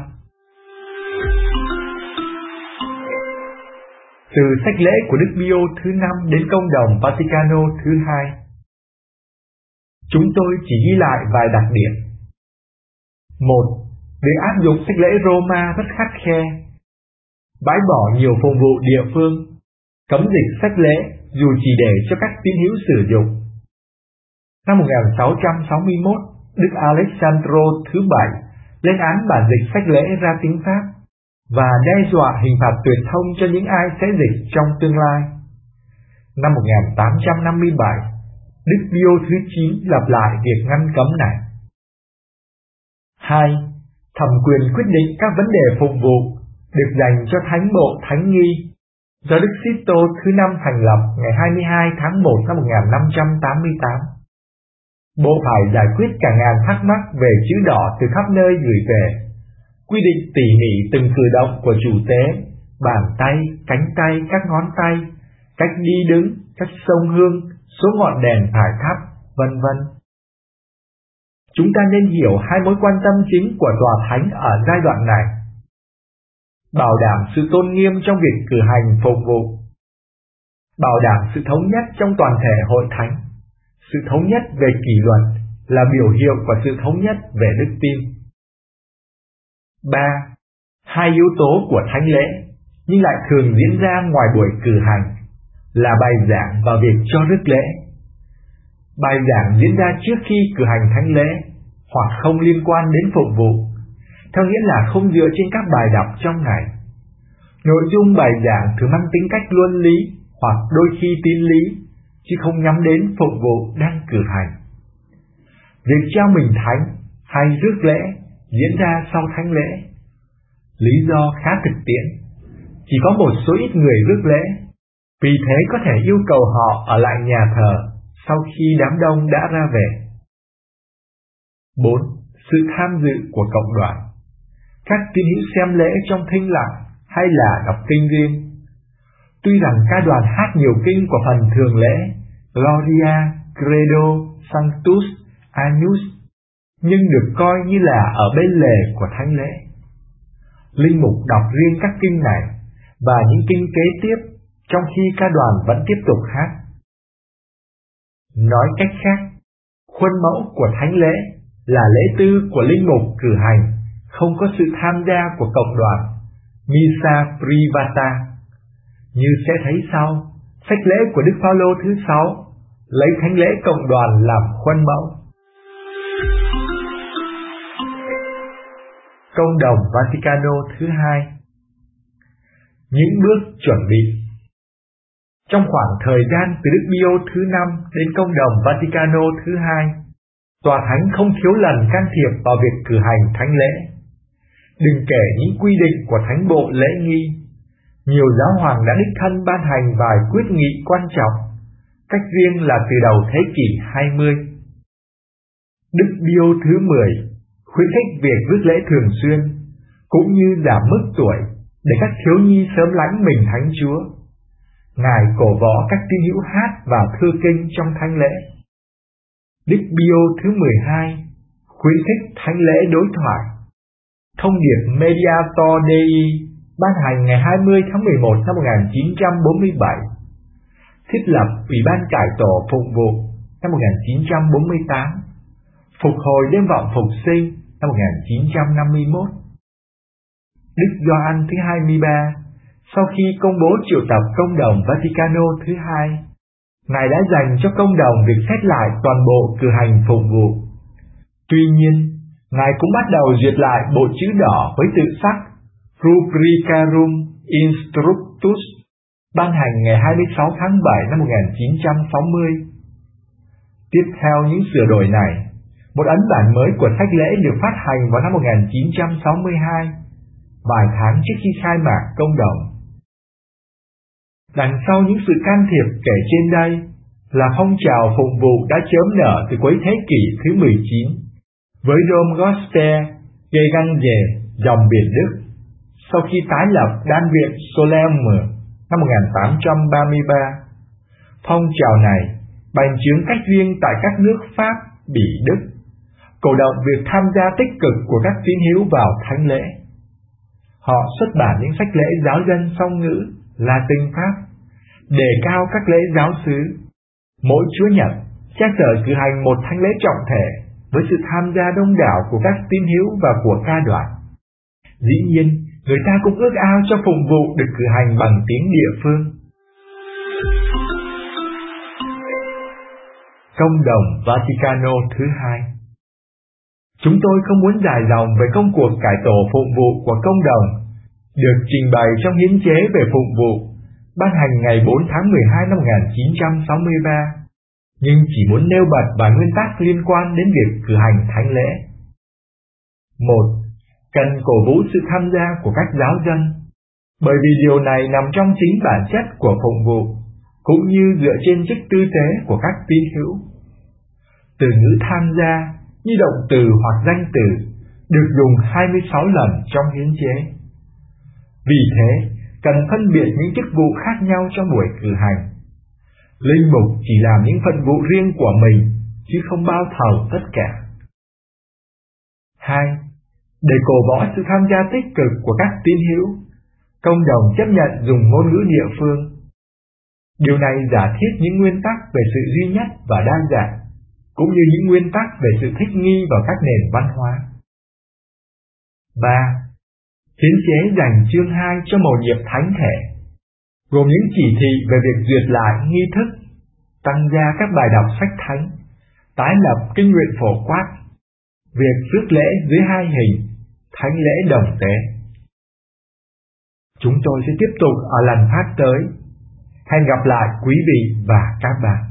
Từ sách lễ của Đức Pio thứ 5 đến công đồng Vaticano thứ 2. Chúng tôi chỉ ghi lại vài đặc điểm. 1. Việc áp dụng sách lễ Roma rất khắt khe, bãi bỏ nhiều phụng vụ địa phương, cấm dịch sách lễ dù chỉ để cho các tín hữu sử dụng. Năm 1661, Đức Alessandro thứ 7 lên án bản dịch sách lễ ra tiếng Pháp và đe dọa hình phạt tuyệt thông cho những ai sẽ dịch trong tương lai. Năm 1857, Đức Pio thứ 9 lập lại việc ngăn cấm này. 2. Thẩm quyền quyết định các vấn đề phục vụ được dành cho Thánh bộ Thánh nghi do Đức Sisto thứ 5 thành lập ngày 22 tháng 1 năm 1588. Bộ phải giải quyết cả ngàn thắc mắc về chữ đỏ từ khắp nơi gửi về, quy định tỉ mỉ từng cử động của chủ tế, bàn tay, cánh tay, các ngón tay, cách đi đứng, cách xông hương, số ngọn đèn phải thắp, vân vân. Chúng ta nên hiểu hai mối quan tâm chính của Tòa Thánh ở giai đoạn này. Bảo đảm sự tôn nghiêm trong việc cử hành phục vụ, bảo đảm sự thống nhất trong toàn thể Hội Thánh. Sự thống nhất về kỷ luật là biểu hiệu của sự thống nhất về đức tin. 3. Hai yếu tố của thánh lễ, nhưng lại thường diễn ra ngoài buổi cử hành, là bài giảng và việc cho rước lễ. Bài giảng diễn ra trước khi cử hành thánh lễ, hoặc không liên quan đến phục vụ, theo nghĩa là không dựa trên các bài đọc trong ngày. Nội dung bài giảng thường mang tính cách luân lý hoặc đôi khi tín lý, chứ không nhắm đến phục vụ đang cử hành. Việc trao mình thánh hay rước lễ diễn ra sau thánh lễ. Lý do khá thực tiễn, chỉ có một số ít người rước lễ, vì thế có thể yêu cầu họ ở lại nhà thờ sau khi đám đông đã ra về. 4. Sự tham dự của cộng đoàn. Các tín hữu xem lễ trong thinh lặng hay là đọc kinh riêng. Tuy rằng ca đoàn hát nhiều kinh của phần thường lễ Gloria, Credo, Sanctus, Agnus, nhưng được coi như là ở bên lề của thánh lễ. Linh mục đọc riêng các kinh này và những kinh kế tiếp, trong khi ca đoàn vẫn tiếp tục hát. Nói cách khác, khuôn mẫu của thánh lễ là lễ tư của linh mục cử hành, không có sự tham gia của cộng đoàn, Missa Privata. Như sẽ thấy sau, sách lễ của Đức Phaolô thứ 6 lấy thánh lễ cộng đoàn làm khuôn mẫu. Công đồng Vaticano thứ 2. Những bước chuẩn bị. Trong khoảng thời gian từ Đức Pio thứ 5 đến Công đồng Vaticano thứ 2, Tòa Thánh không thiếu lần can thiệp vào việc cử hành thánh lễ. Đừng kể những quy định của thánh bộ lễ nghi, nhiều giáo hoàng đã đích thân ban hành vài quyết nghị quan trọng, cách riêng là từ đầu thế kỷ 20. Đức Pio thứ 10 khuyến khích việc rước lễ thường xuyên, cũng như giảm mức tuổi để các thiếu nhi sớm lãnh mình Thánh Chúa. Ngài cổ võ các tín hữu hát và thưa kinh trong thánh lễ. Đức Pio thứ 12 khuyến khích thánh lễ đối thoại. Thông điệp Mediator Dei ban hành ngày 20 tháng 11 năm 1947, thiết lập Ủy ban cải tổ phụng vụ năm 1948, phục hồi đêm vọng phục sinh năm 1951. Đức Gioan thứ 23, sau khi công bố triệu tập Công đồng Vaticano thứ 2, Ngài đã dành cho công đồng việc xét lại toàn bộ cử hành phục vụ. Tuy nhiên, Ngài cũng bắt đầu duyệt lại bộ chữ đỏ với tự sắc Rubricarum Instructus, ban hành ngày 26 tháng 7 năm 1960. Tiếp theo những sửa đổi này, một ấn bản mới của sách lễ được phát hành vào năm 1962, vài tháng trước khi khai mạc công đồng. Đằng sau những sự can thiệp kể trên đây là phong trào phụng vụ đã chớm nở từ cuối thế kỷ thứ 19, với Dom Gospel Gegange dòng biển Đức, sau khi tái lập Đan viện Solemne năm 1833. Phong trào này bành trướng cách riêng tại các nước Pháp, Bỉ, Đức, cổ động việc tham gia tích cực của các tín hữu vào thánh lễ. Họ xuất bản những sách lễ giáo dân song ngữ Latin Pháp, đề cao các lễ giáo xứ. Mỗi Chúa Nhật, cha sở cử hành một thánh lễ trọng thể với sự tham gia đông đảo của các tín hữu và của ca đoàn. Dĩ nhiên, người ta cũng ước ao cho phụng vụ được cử hành bằng tiếng địa phương. Công đồng Vaticano thứ 2. Chúng tôi không muốn dài dòng về công cuộc cải tổ phụng vụ của công đồng, được trình bày trong hiến chế về phụng vụ, ban hành ngày 4 tháng 12 năm 1963, nhưng chỉ muốn nêu bật vài nguyên tắc liên quan đến việc cử hành thánh lễ. 1. Cần cổ vũ sự tham gia của các giáo dân, bởi vì điều này nằm trong chính bản chất của phụng vụ, cũng như dựa trên chức tư tế của các tín hữu. Từ ngữ tham gia như động từ hoặc danh từ được dùng 26 lần trong hiến chế. Vì thế, cần phân biệt những chức vụ khác nhau trong buổi cử hành. Linh mục chỉ làm những phận vụ riêng của mình, chứ không bao thầu tất cả. 2. Để cổ võ sự tham gia tích cực của các tín hữu, công đồng chấp nhận dùng ngôn ngữ địa phương. Điều này giả thiết những nguyên tắc về sự duy nhất và đa dạng, cũng như những nguyên tắc về sự thích nghi vào các nền văn hóa. 3. Hiến chế dành chương 2 cho mầu nhiệm thánh thể, gồm những chỉ thị về việc duyệt lại nghi thức, tăng gia các bài đọc sách thánh, tái lập kinh nguyện phổ quát, việc rước lễ dưới 2 hình, thánh lễ đồng tế. Chúng tôi sẽ tiếp tục ở lần phát tới. Hẹn gặp lại quý vị và các bạn.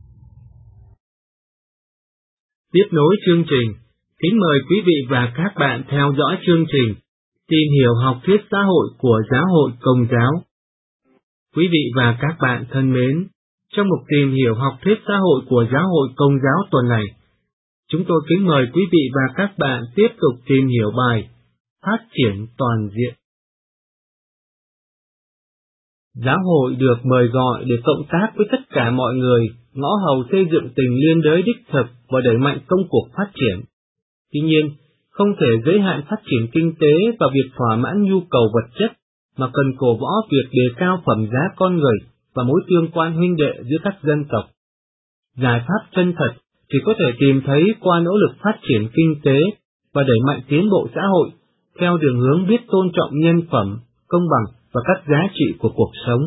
Tiếp nối chương trình, kính mời quý vị và các bạn theo dõi chương trình Tìm hiểu học thuyết xã hội của Giáo hội Công giáo. Quý vị và các bạn thân mến, trong mục Tìm hiểu học thuyết xã hội của Giáo hội Công giáo tuần này, chúng tôi kính mời quý vị và các bạn tiếp tục tìm hiểu bài Phát triển toàn diện. Giáo hội được mời gọi để cộng tác với tất cả mọi người, ngõ hầu xây dựng tình liên đới đích thực và đẩy mạnh công cuộc phát triển. Tuy nhiên, không thể giới hạn phát triển kinh tế và việc thỏa mãn nhu cầu vật chất, mà cần cổ võ việc đề cao phẩm giá con người và mối tương quan huynh đệ giữa các dân tộc. Giải pháp chân thật chỉ có thể tìm thấy qua nỗ lực phát triển kinh tế và đẩy mạnh tiến bộ xã hội theo đường hướng biết tôn trọng nhân phẩm, công bằng và các giá trị của cuộc sống.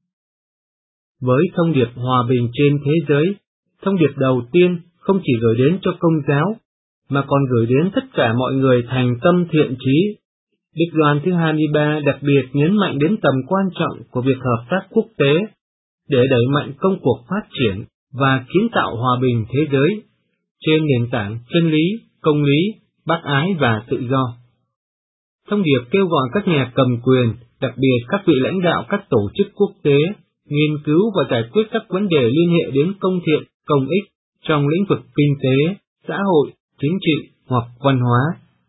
Với thông điệp hòa bình trên thế giới, thông điệp đầu tiên không chỉ gửi đến cho Công giáo, mà còn gửi đến tất cả mọi người thành tâm thiện chí. Đức Gioan thứ 23 đặc biệt nhấn mạnh đến tầm quan trọng của việc hợp tác quốc tế để đẩy mạnh công cuộc phát triển và kiến tạo hòa bình thế giới trên nền tảng chân lý, công lý, bác ái và tự do. Thông điệp kêu gọi các nhà cầm quyền, đặc biệt các vị lãnh đạo các tổ chức quốc tế, nghiên cứu và giải quyết các vấn đề liên hệ đến công thiện, công ích trong lĩnh vực kinh tế, xã hội, chính trị hoặc văn hóa.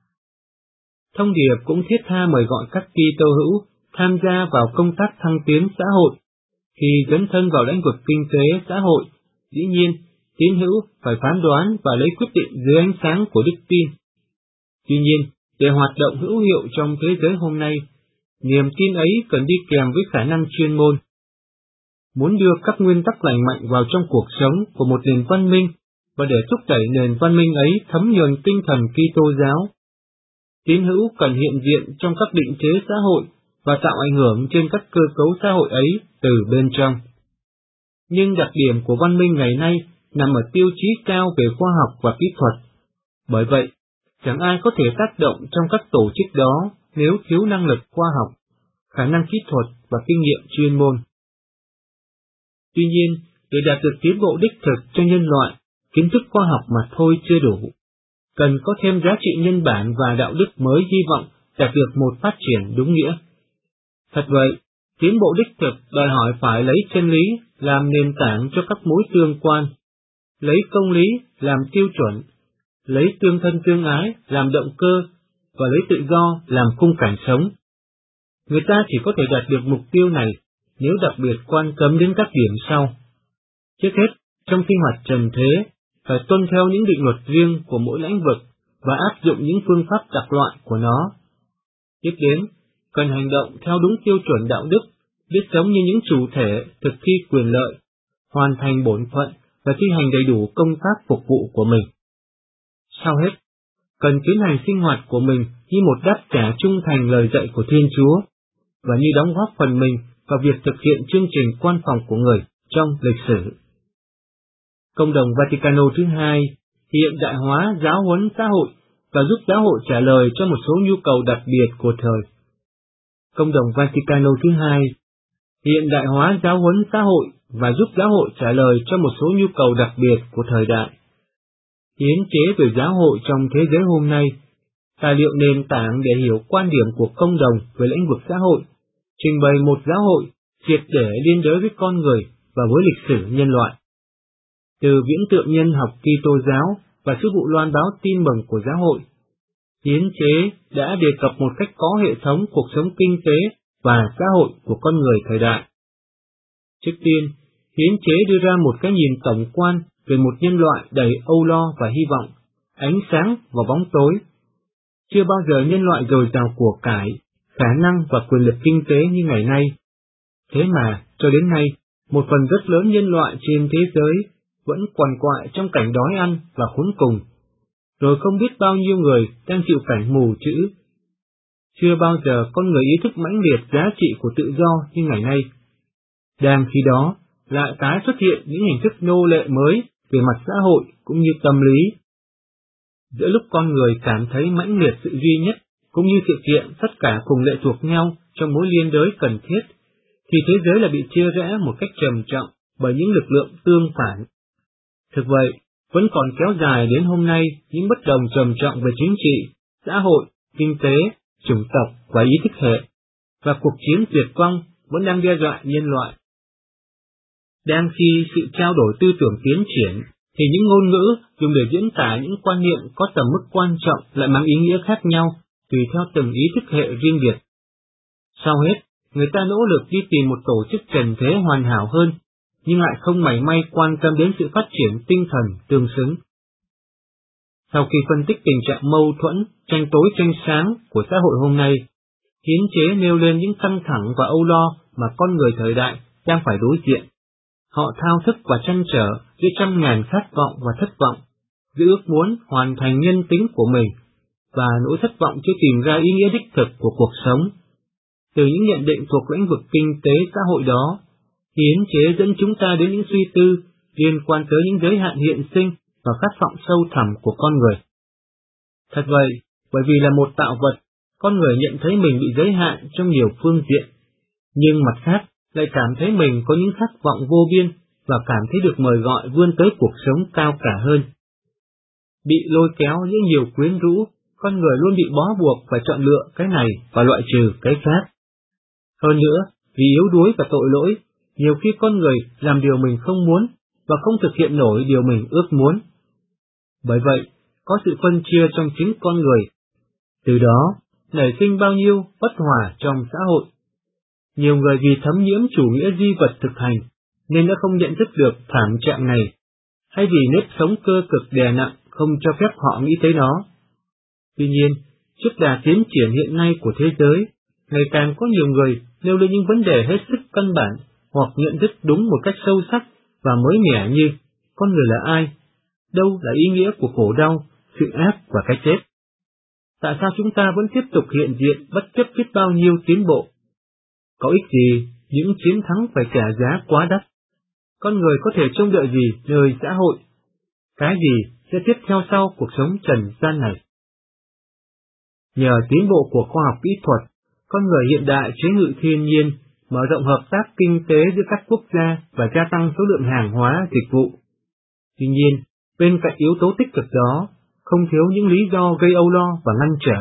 Thông điệp cũng thiết tha mời gọi các Kitô hữu tham gia vào công tác thăng tiến xã hội. Khi dấn thân vào lĩnh vực kinh tế, xã hội, dĩ nhiên, tín hữu phải phán đoán và lấy quyết định dưới ánh sáng của đức tin. Tuy nhiên, để hoạt động hữu hiệu trong thế giới hôm nay, niềm tin ấy cần đi kèm với khả năng chuyên môn. Muốn đưa các nguyên tắc lành mạnh vào trong cuộc sống của một nền văn minh và để thúc đẩy nền văn minh ấy thấm nhuần tinh thần Kitô giáo, tín hữu cần hiện diện trong các định chế xã hội và tạo ảnh hưởng trên các cơ cấu xã hội ấy từ bên trong. Nhưng đặc điểm của văn minh ngày nay nằm ở tiêu chí cao về khoa học và kỹ thuật. Bởi vậy, chẳng ai có thể tác động trong các tổ chức đó nếu thiếu năng lực khoa học, khả năng kỹ thuật và kinh nghiệm chuyên môn. Tuy nhiên, để đạt được tiến bộ đích thực cho nhân loại, kiến thức khoa học mà thôi chưa đủ. Cần có thêm giá trị nhân bản và đạo đức mới hy vọng đạt được một phát triển đúng nghĩa. Thật vậy, tiến bộ đích thực đòi hỏi phải lấy chân lý làm nền tảng cho các mối tương quan, lấy công lý làm tiêu chuẩn, lấy tương thân tương ái làm động cơ và lấy tự do làm khung cảnh sống. Người ta chỉ có thể đạt được mục tiêu này nếu đặc biệt quan tâm đến các điểm sau. Trước hết, trong sinh hoạt trần thế, phải tuân theo những định luật riêng của mỗi lĩnh vực và áp dụng những phương pháp đặc loại của nó. Tiếp đến, cần hành động theo đúng tiêu chuẩn đạo đức, biết sống như những chủ thể thực thi quyền lợi, hoàn thành bổn phận và thi hành đầy đủ công tác phục vụ của mình. Sau hết, cần tiến hành sinh hoạt của mình như một đáp trả trung thành lời dạy của Thiên Chúa, và như đóng góp phần mình vào việc thực hiện chương trình quan phòng của người trong lịch sử. Công đồng Vaticano thứ hai hiện đại hóa giáo huấn xã hội và giúp giáo hội trả lời cho một số nhu cầu đặc biệt của thời. Công đồng Vaticano thứ hai hiện đại hóa giáo huấn xã hội và giúp giáo hội trả lời cho một số nhu cầu đặc biệt của thời đại. Hiến chế về giáo hội trong thế giới hôm nay, tài liệu nền tảng để hiểu quan điểm của công đồng về lĩnh vực xã hội, trình bày một giáo hội triệt để liên đới với con người và với lịch sử nhân loại. Từ viễn tượng nhân học Kitô giáo và sứ vụ loan báo tin mừng của giáo hội, hiến chế đã đề cập một cách có hệ thống cuộc sống kinh tế và xã hội của con người thời đại. Trước tiên, hiến chế đưa ra một cái nhìn tổng quan về một nhân loại đầy âu lo và hy vọng, ánh sáng và bóng tối. Chưa bao giờ nhân loại dồi dào của cải, khả năng và quyền lực kinh tế như ngày nay. Thế mà, cho đến nay, một phần rất lớn nhân loại trên thế giới vẫn quằn quại trong cảnh đói ăn và khốn cùng, rồi không biết bao nhiêu người đang chịu cảnh mù chữ. Chưa bao giờ con người ý thức mãnh liệt giá trị của tự do như ngày nay. Đang khi đó, lại tái xuất hiện những hình thức nô lệ mới về mặt xã hội cũng như tâm lý. Giữa lúc con người cảm thấy mãnh liệt sự duy nhất, cũng như sự kiện tất cả cùng lệ thuộc nhau trong mối liên đới cần thiết, thì thế giới lại bị chia rẽ một cách trầm trọng bởi những lực lượng tương phản. Thực vậy, vẫn còn kéo dài đến hôm nay những bất đồng trầm trọng về chính trị, xã hội, kinh tế, chủng tộc và ý thức hệ, và cuộc chiến diệt vong vẫn đang đe dọa nhân loại. Đang khi sự trao đổi tư tưởng tiến triển, thì những ngôn ngữ dùng để diễn tả những quan niệm có tầm mức quan trọng lại mang ý nghĩa khác nhau, tùy theo từng ý thức hệ riêng biệt. Sau hết, người ta nỗ lực đi tìm một tổ chức trần thế hoàn hảo hơn, nhưng lại không mảy may quan tâm đến sự phát triển tinh thần tương xứng. Sau khi phân tích tình trạng mâu thuẫn, tranh tối tranh sáng của xã hội hôm nay, hiến chế nêu lên những căng thẳng và âu lo mà con người thời đại đang phải đối diện. Họ thao thức và trăn trở giữa trăm ngàn khát vọng và thất vọng, giữa ước muốn hoàn thành nhân tính của mình và nỗi thất vọng chưa tìm ra ý nghĩa đích thực của cuộc sống. Từ những nhận định thuộc lĩnh vực kinh tế xã hội đó, hiến chế dẫn chúng ta đến những suy tư liên quan tới những giới hạn hiện sinh và khát vọng sâu thẳm của con người. Thật vậy, bởi vì là một tạo vật, con người nhận thấy mình bị giới hạn trong nhiều phương diện, nhưng mặt khác lại cảm thấy mình có những khát vọng vô biên và cảm thấy được mời gọi vươn tới cuộc sống cao cả hơn. Bị lôi kéo giữa nhiều quyến rũ, con người luôn bị bó buộc phải chọn lựa cái này và loại trừ cái khác. Hơn nữa, vì yếu đuối và tội lỗi, nhiều khi con người làm điều mình không muốn và không thực hiện nổi điều mình ước muốn. Bởi vậy, có sự phân chia trong chính con người. Từ đó, nảy sinh bao nhiêu bất hòa trong xã hội. Nhiều người vì thấm nhiễm chủ nghĩa duy vật thực hành, nên đã không nhận thức được thảm trạng này, hay vì nếp sống cơ cực đè nặng không cho phép họ nghĩ tới nó. Tuy nhiên, trước đà tiến triển hiện nay của thế giới, ngày càng có nhiều người nêu lên những vấn đề hết sức căn bản hoặc nhận thức đúng một cách sâu sắc và mới mẻ như con người là ai, đâu là ý nghĩa của khổ đau, sự ác và cái chết. Tại sao chúng ta vẫn tiếp tục hiện diện bất chấp biết bao nhiêu tiến bộ? Có ích gì những chiến thắng phải trả giá quá đắt? Con người có thể trông đợi gì nơi xã hội? Cái gì sẽ tiếp theo sau cuộc sống trần gian này? Nhờ tiến bộ của khoa học kỹ thuật, con người hiện đại chế ngự thiên nhiên, mở rộng hợp tác kinh tế giữa các quốc gia và gia tăng số lượng hàng hóa, dịch vụ. Tuy nhiên, bên cạnh yếu tố tích cực đó, không thiếu những lý do gây âu lo và ngăn trở.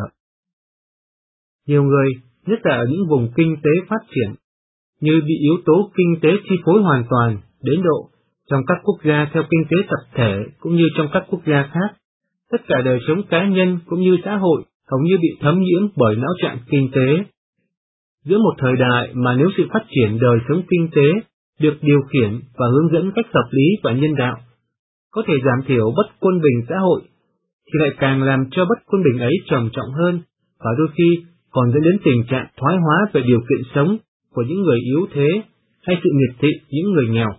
Nhiều người, nhất là ở những vùng kinh tế phát triển, như bị yếu tố kinh tế chi phối hoàn toàn, đến độ trong các quốc gia theo kinh tế tập thể cũng như trong các quốc gia khác, tất cả đời sống cá nhân cũng như xã hội hầu như bị thấm nhiễm bởi não trạng kinh tế. Giữa một thời đại mà nếu sự phát triển đời sống kinh tế được điều khiển và hướng dẫn cách hợp lý và nhân đạo, có thể giảm thiểu bất quân bình xã hội, thì lại càng làm cho bất quân bình ấy trầm trọng hơn, và đôi khi còn dẫn đến tình trạng thoái hóa về điều kiện sống của những người yếu thế hay sự miệt thị những người nghèo.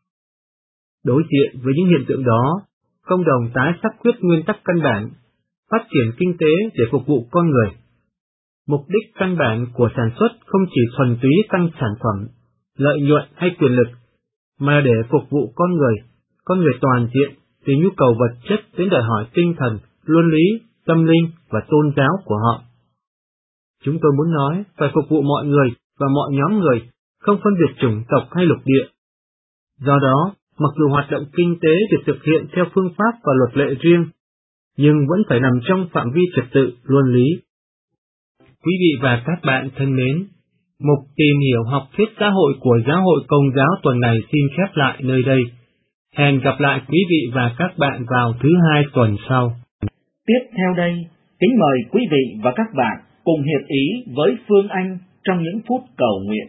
Đối diện với những hiện tượng đó, cộng đồng tái xác quyết nguyên tắc căn bản, phát triển kinh tế để phục vụ con người. Mục đích căn bản của sản xuất không chỉ thuần túy tăng sản phẩm, lợi nhuận hay quyền lực, mà để phục vụ con người toàn diện từ nhu cầu vật chất đến đòi hỏi tinh thần, luân lý, tâm linh và tôn giáo của họ. Chúng tôi muốn nói phải phục vụ mọi người và mọi nhóm người, không phân biệt chủng tộc hay lục địa. Do đó, mặc dù hoạt động kinh tế được thực hiện theo phương pháp và luật lệ riêng, nhưng vẫn phải nằm trong phạm vi trật tự, luân lý. Quý vị và các bạn thân mến, mục tìm hiểu học thuyết xã hội của Giáo hội Công giáo tuần này xin khép lại nơi đây. Hẹn gặp lại quý vị và các bạn vào thứ Hai tuần sau. Tiếp theo đây, kính mời quý vị và các bạn cùng hiệp ý với Phương Anh trong những phút cầu nguyện.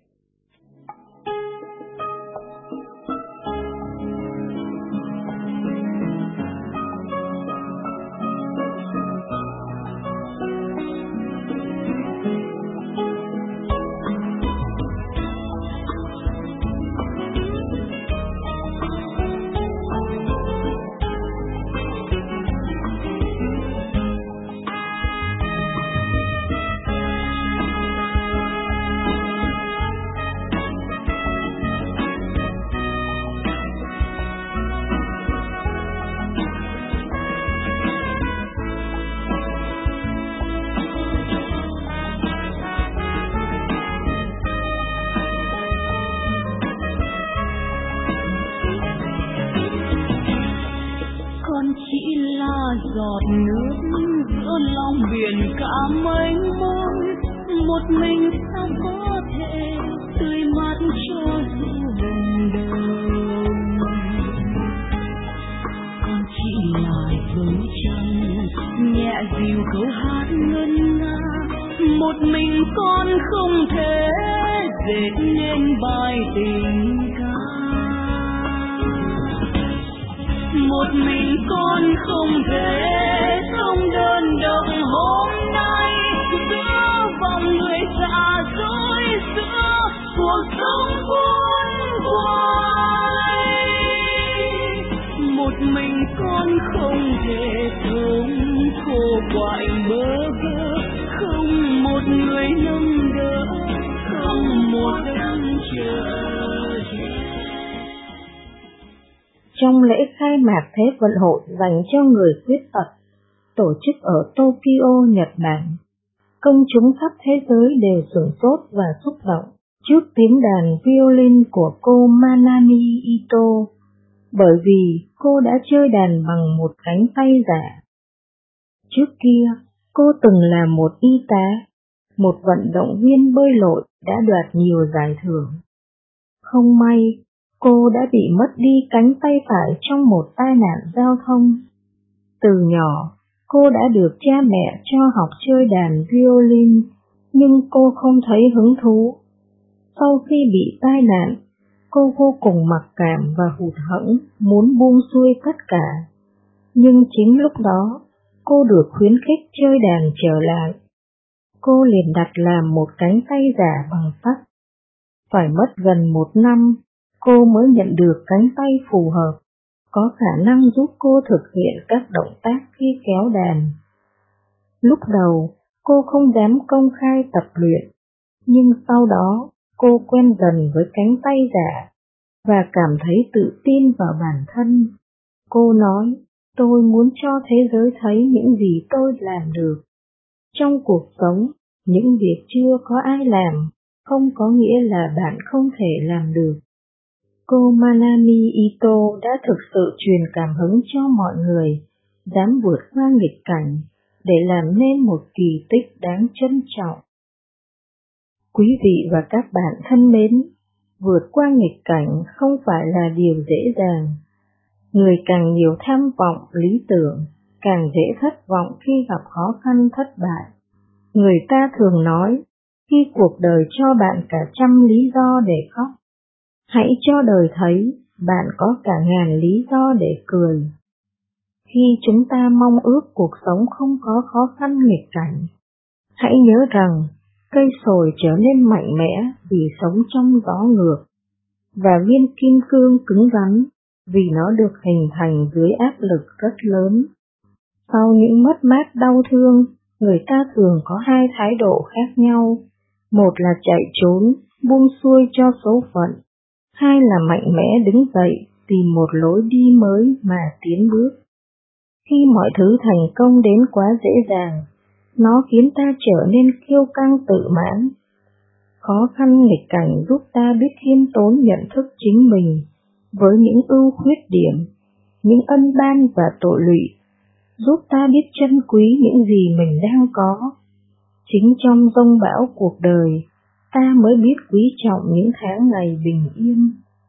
Giọt nước giữa lòng biển cả mênh mông, một mình sao có thể tươi mát cho dù bồng bềnh. Con chỉ là dấu chân nhẹ dịu câu hát ngân nga, một mình con không thể dệt nên bài tình ca. Một mình con không thể sống đơn độc hôm nay giữa vòng người xa xôi, giữa cuộc sống cuốn quay. Một mình con không thể sống khô quại bơ vơ, không một người nâng đỡ, không một đấng chờ. Trong lễ khai mạc Thế vận hội dành cho người khuyết tật, tổ chức ở Tokyo, Nhật Bản, công chúng khắp thế giới đều sửng sốt và xúc động trước tiếng đàn violin của cô Manami Ito, bởi vì cô đã chơi đàn bằng một cánh tay giả. Trước kia, cô từng là một y tá, một vận động viên bơi lội đã đoạt nhiều giải thưởng. Không may, cô đã bị mất đi cánh tay phải trong một tai nạn giao thông. Từ nhỏ, cô đã được cha mẹ cho học chơi đàn violin, nhưng cô không thấy hứng thú. Sau khi bị tai nạn, cô vô cùng mặc cảm và hụt hẫng, muốn buông xuôi tất cả. Nhưng chính lúc đó, cô được khuyến khích chơi đàn trở lại. Cô liền đặt làm một cánh tay giả bằng sắt. Phải mất gần 1 năm, cô mới nhận được cánh tay phù hợp, có khả năng giúp cô thực hiện các động tác khi kéo đàn. Lúc đầu, cô không dám công khai tập luyện, nhưng sau đó cô quen dần với cánh tay giả và cảm thấy tự tin vào bản thân. Cô nói, tôi muốn cho thế giới thấy những gì tôi làm được. Trong cuộc sống, những việc chưa có ai làm không có nghĩa là bạn không thể làm được. Cô Manami Ito đã thực sự truyền cảm hứng cho mọi người dám vượt qua nghịch cảnh để làm nên một kỳ tích đáng trân trọng. Quý vị và các bạn thân mến, vượt qua nghịch cảnh không phải là điều dễ dàng. Người càng nhiều tham vọng, lý tưởng, càng dễ thất vọng khi gặp khó khăn thất bại. Người ta thường nói, khi cuộc đời cho bạn cả 100 lý do để khóc, hãy cho đời thấy bạn có cả ngàn lý do để cười. Khi chúng ta mong ước cuộc sống không có khó khăn nghịch cảnh, hãy nhớ rằng cây sồi trở nên mạnh mẽ vì sống trong gió ngược, và viên kim cương cứng rắn vì nó được hình thành dưới áp lực rất lớn. Sau những mất mát đau thương, người ta thường có 2 thái độ khác nhau. Một là chạy trốn, buông xuôi cho số phận. 2 là mạnh mẽ đứng dậy, tìm một lối đi mới mà tiến bước. Khi mọi thứ thành công đến quá dễ dàng, nó khiến ta trở nên kiêu căng tự mãn. Khó khăn nghịch cảnh giúp ta biết khiêm tốn nhận thức chính mình với những ưu khuyết điểm, những ân ban và tội lụy, giúp ta biết trân quý những gì mình đang có. Chính trong dông bão cuộc đời, ta mới biết quý trọng những tháng ngày bình yên.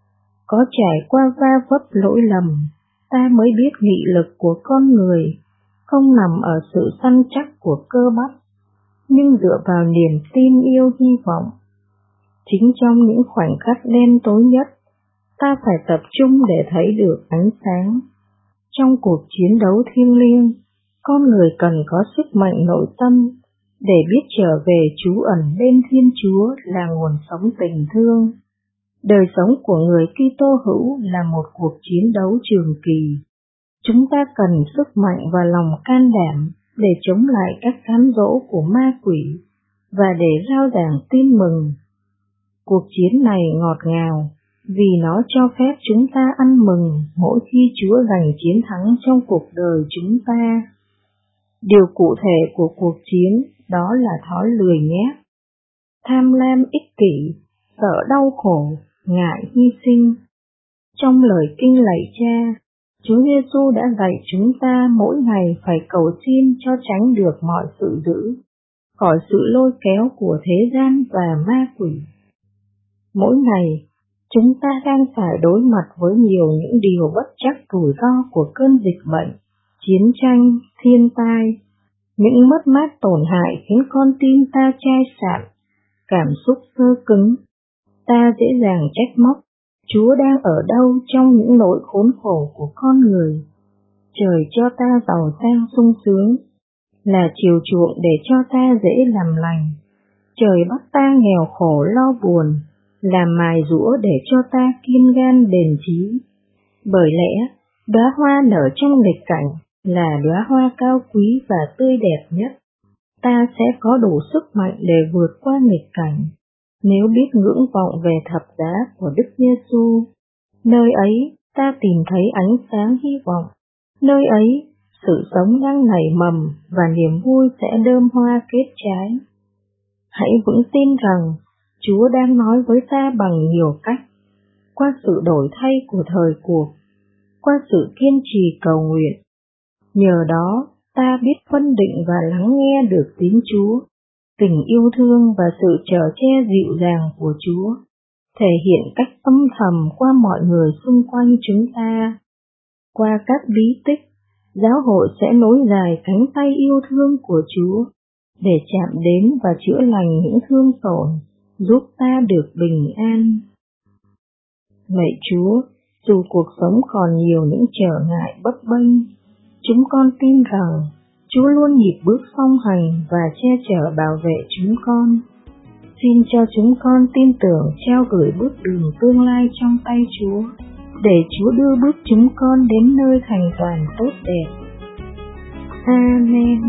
Có trải qua va vấp lỗi lầm, ta mới biết nghị lực của con người không nằm ở sự săn chắc của cơ bắp, nhưng dựa vào niềm tin yêu hy vọng. Chính trong những khoảnh khắc đen tối nhất, ta phải tập trung để thấy được ánh sáng. Trong cuộc chiến đấu thiêng liêng, con người cần có sức mạnh nội tâm để biết trở về trú ẩn bên Thiên Chúa là nguồn sống tình thương. Đời sống của người Kitô hữu là một cuộc chiến đấu trường kỳ. Chúng ta cần sức mạnh và lòng can đảm để chống lại các cám dỗ của ma quỷ và để rao giảng tin mừng. Cuộc chiến này ngọt ngào vì nó cho phép chúng ta ăn mừng mỗi khi Chúa giành chiến thắng trong cuộc đời chúng ta. Điều cụ thể của cuộc chiến đó là thói lười nhác, tham lam ích kỷ, sợ đau khổ, ngại hy sinh. Trong lời kinh lạy Cha, Chúa Giêsu đã dạy chúng ta mỗi ngày phải cầu xin cho tránh được mọi sự dữ, khỏi sự lôi kéo của thế gian và ma quỷ. Mỗi ngày, chúng ta đang phải đối mặt với nhiều những điều bất trắc rủi ro của cơn dịch bệnh, chiến tranh, thiên tai. Những mất mát tổn hại khiến con tim ta chai sạn, cảm xúc xơ cứng. Ta dễ dàng trách móc Chúa đang ở đâu trong những nỗi khốn khổ của con người. Trời cho ta giàu sang sung sướng, là chiều chuộng để cho ta dễ làm lành. Trời bắt ta nghèo khổ lo buồn, làm mài giũa để cho ta kiên gan bền chí. Bởi lẽ, đóa hoa nở trong nghịch cảnh là đóa hoa cao quý và tươi đẹp nhất. Ta sẽ có đủ sức mạnh để vượt qua nghịch cảnh, nếu biết ngưỡng vọng về thập giá của Đức Giêsu. Nơi ấy, ta tìm thấy ánh sáng hy vọng. Nơi ấy, sự sống đang nảy mầm và niềm vui sẽ đơm hoa kết trái. Hãy vững tin rằng Chúa đang nói với ta bằng nhiều cách, qua sự đổi thay của thời cuộc, qua sự kiên trì cầu nguyện. Nhờ đó, ta biết phân định và lắng nghe được tiếng Chúa, tình yêu thương và sự chở che dịu dàng của Chúa, thể hiện cách âm thầm qua mọi người xung quanh chúng ta. Qua các bí tích, giáo hội sẽ nối dài cánh tay yêu thương của Chúa, để chạm đến và chữa lành những thương tổn, giúp ta được bình an. Lạy Chúa, dù cuộc sống còn nhiều những trở ngại bấp bênh, chúng con tin rằng Chúa luôn nhịp bước song hành và che chở bảo vệ chúng con. Xin cho chúng con tin tưởng trao gửi bước đường tương lai trong tay Chúa, để Chúa đưa bước chúng con đến nơi thành toàn tốt đẹp. Amen.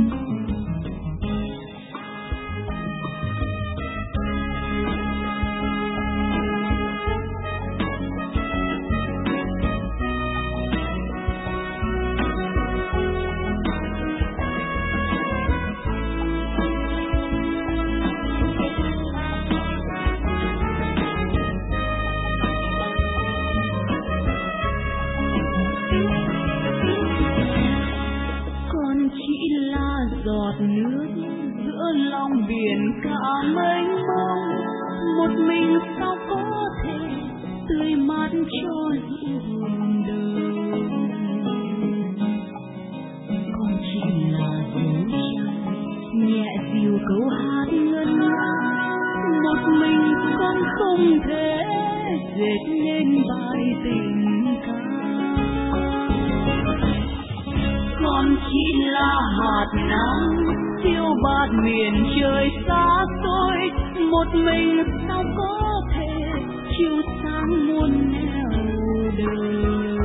Giọt nước giữa lòng biển cả mênh mông, một mình sao có thể tươi mát cho hồn đời. Con chỉ là dấu chân nhẹ dịu câu hát ngân nga, một mình con không thể dệt nên bài tình ca. Con chỉ là hạt nắng phiêu bạt miền trời xa xôi, một mình sao có thể chiếu sáng muôn nẻo đời.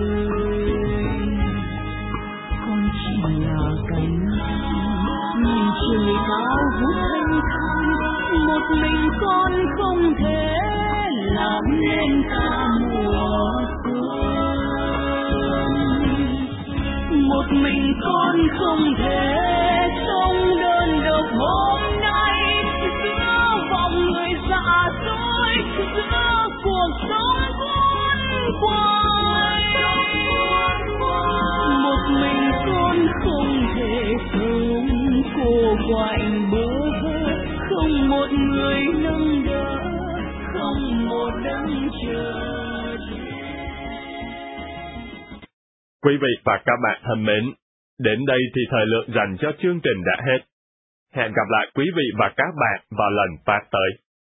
Con chỉ là cánh chim nhìn trời cao vút thanh thang, một mình con không thể làm nên cả mùa xuân. Một mình con không thể sống đơn độc hôm nay, giữa vòng người xa xôi, giữa cuộc sống cuốn quay. Một mình con không thể sống cô quạnh bơ vơ, không một người nâng đỡ, không một đấng chờ. Quý vị và các bạn thân mến, đến đây thì thời lượng dành cho chương trình đã hết. Hẹn gặp lại quý vị và các bạn vào lần phát tới.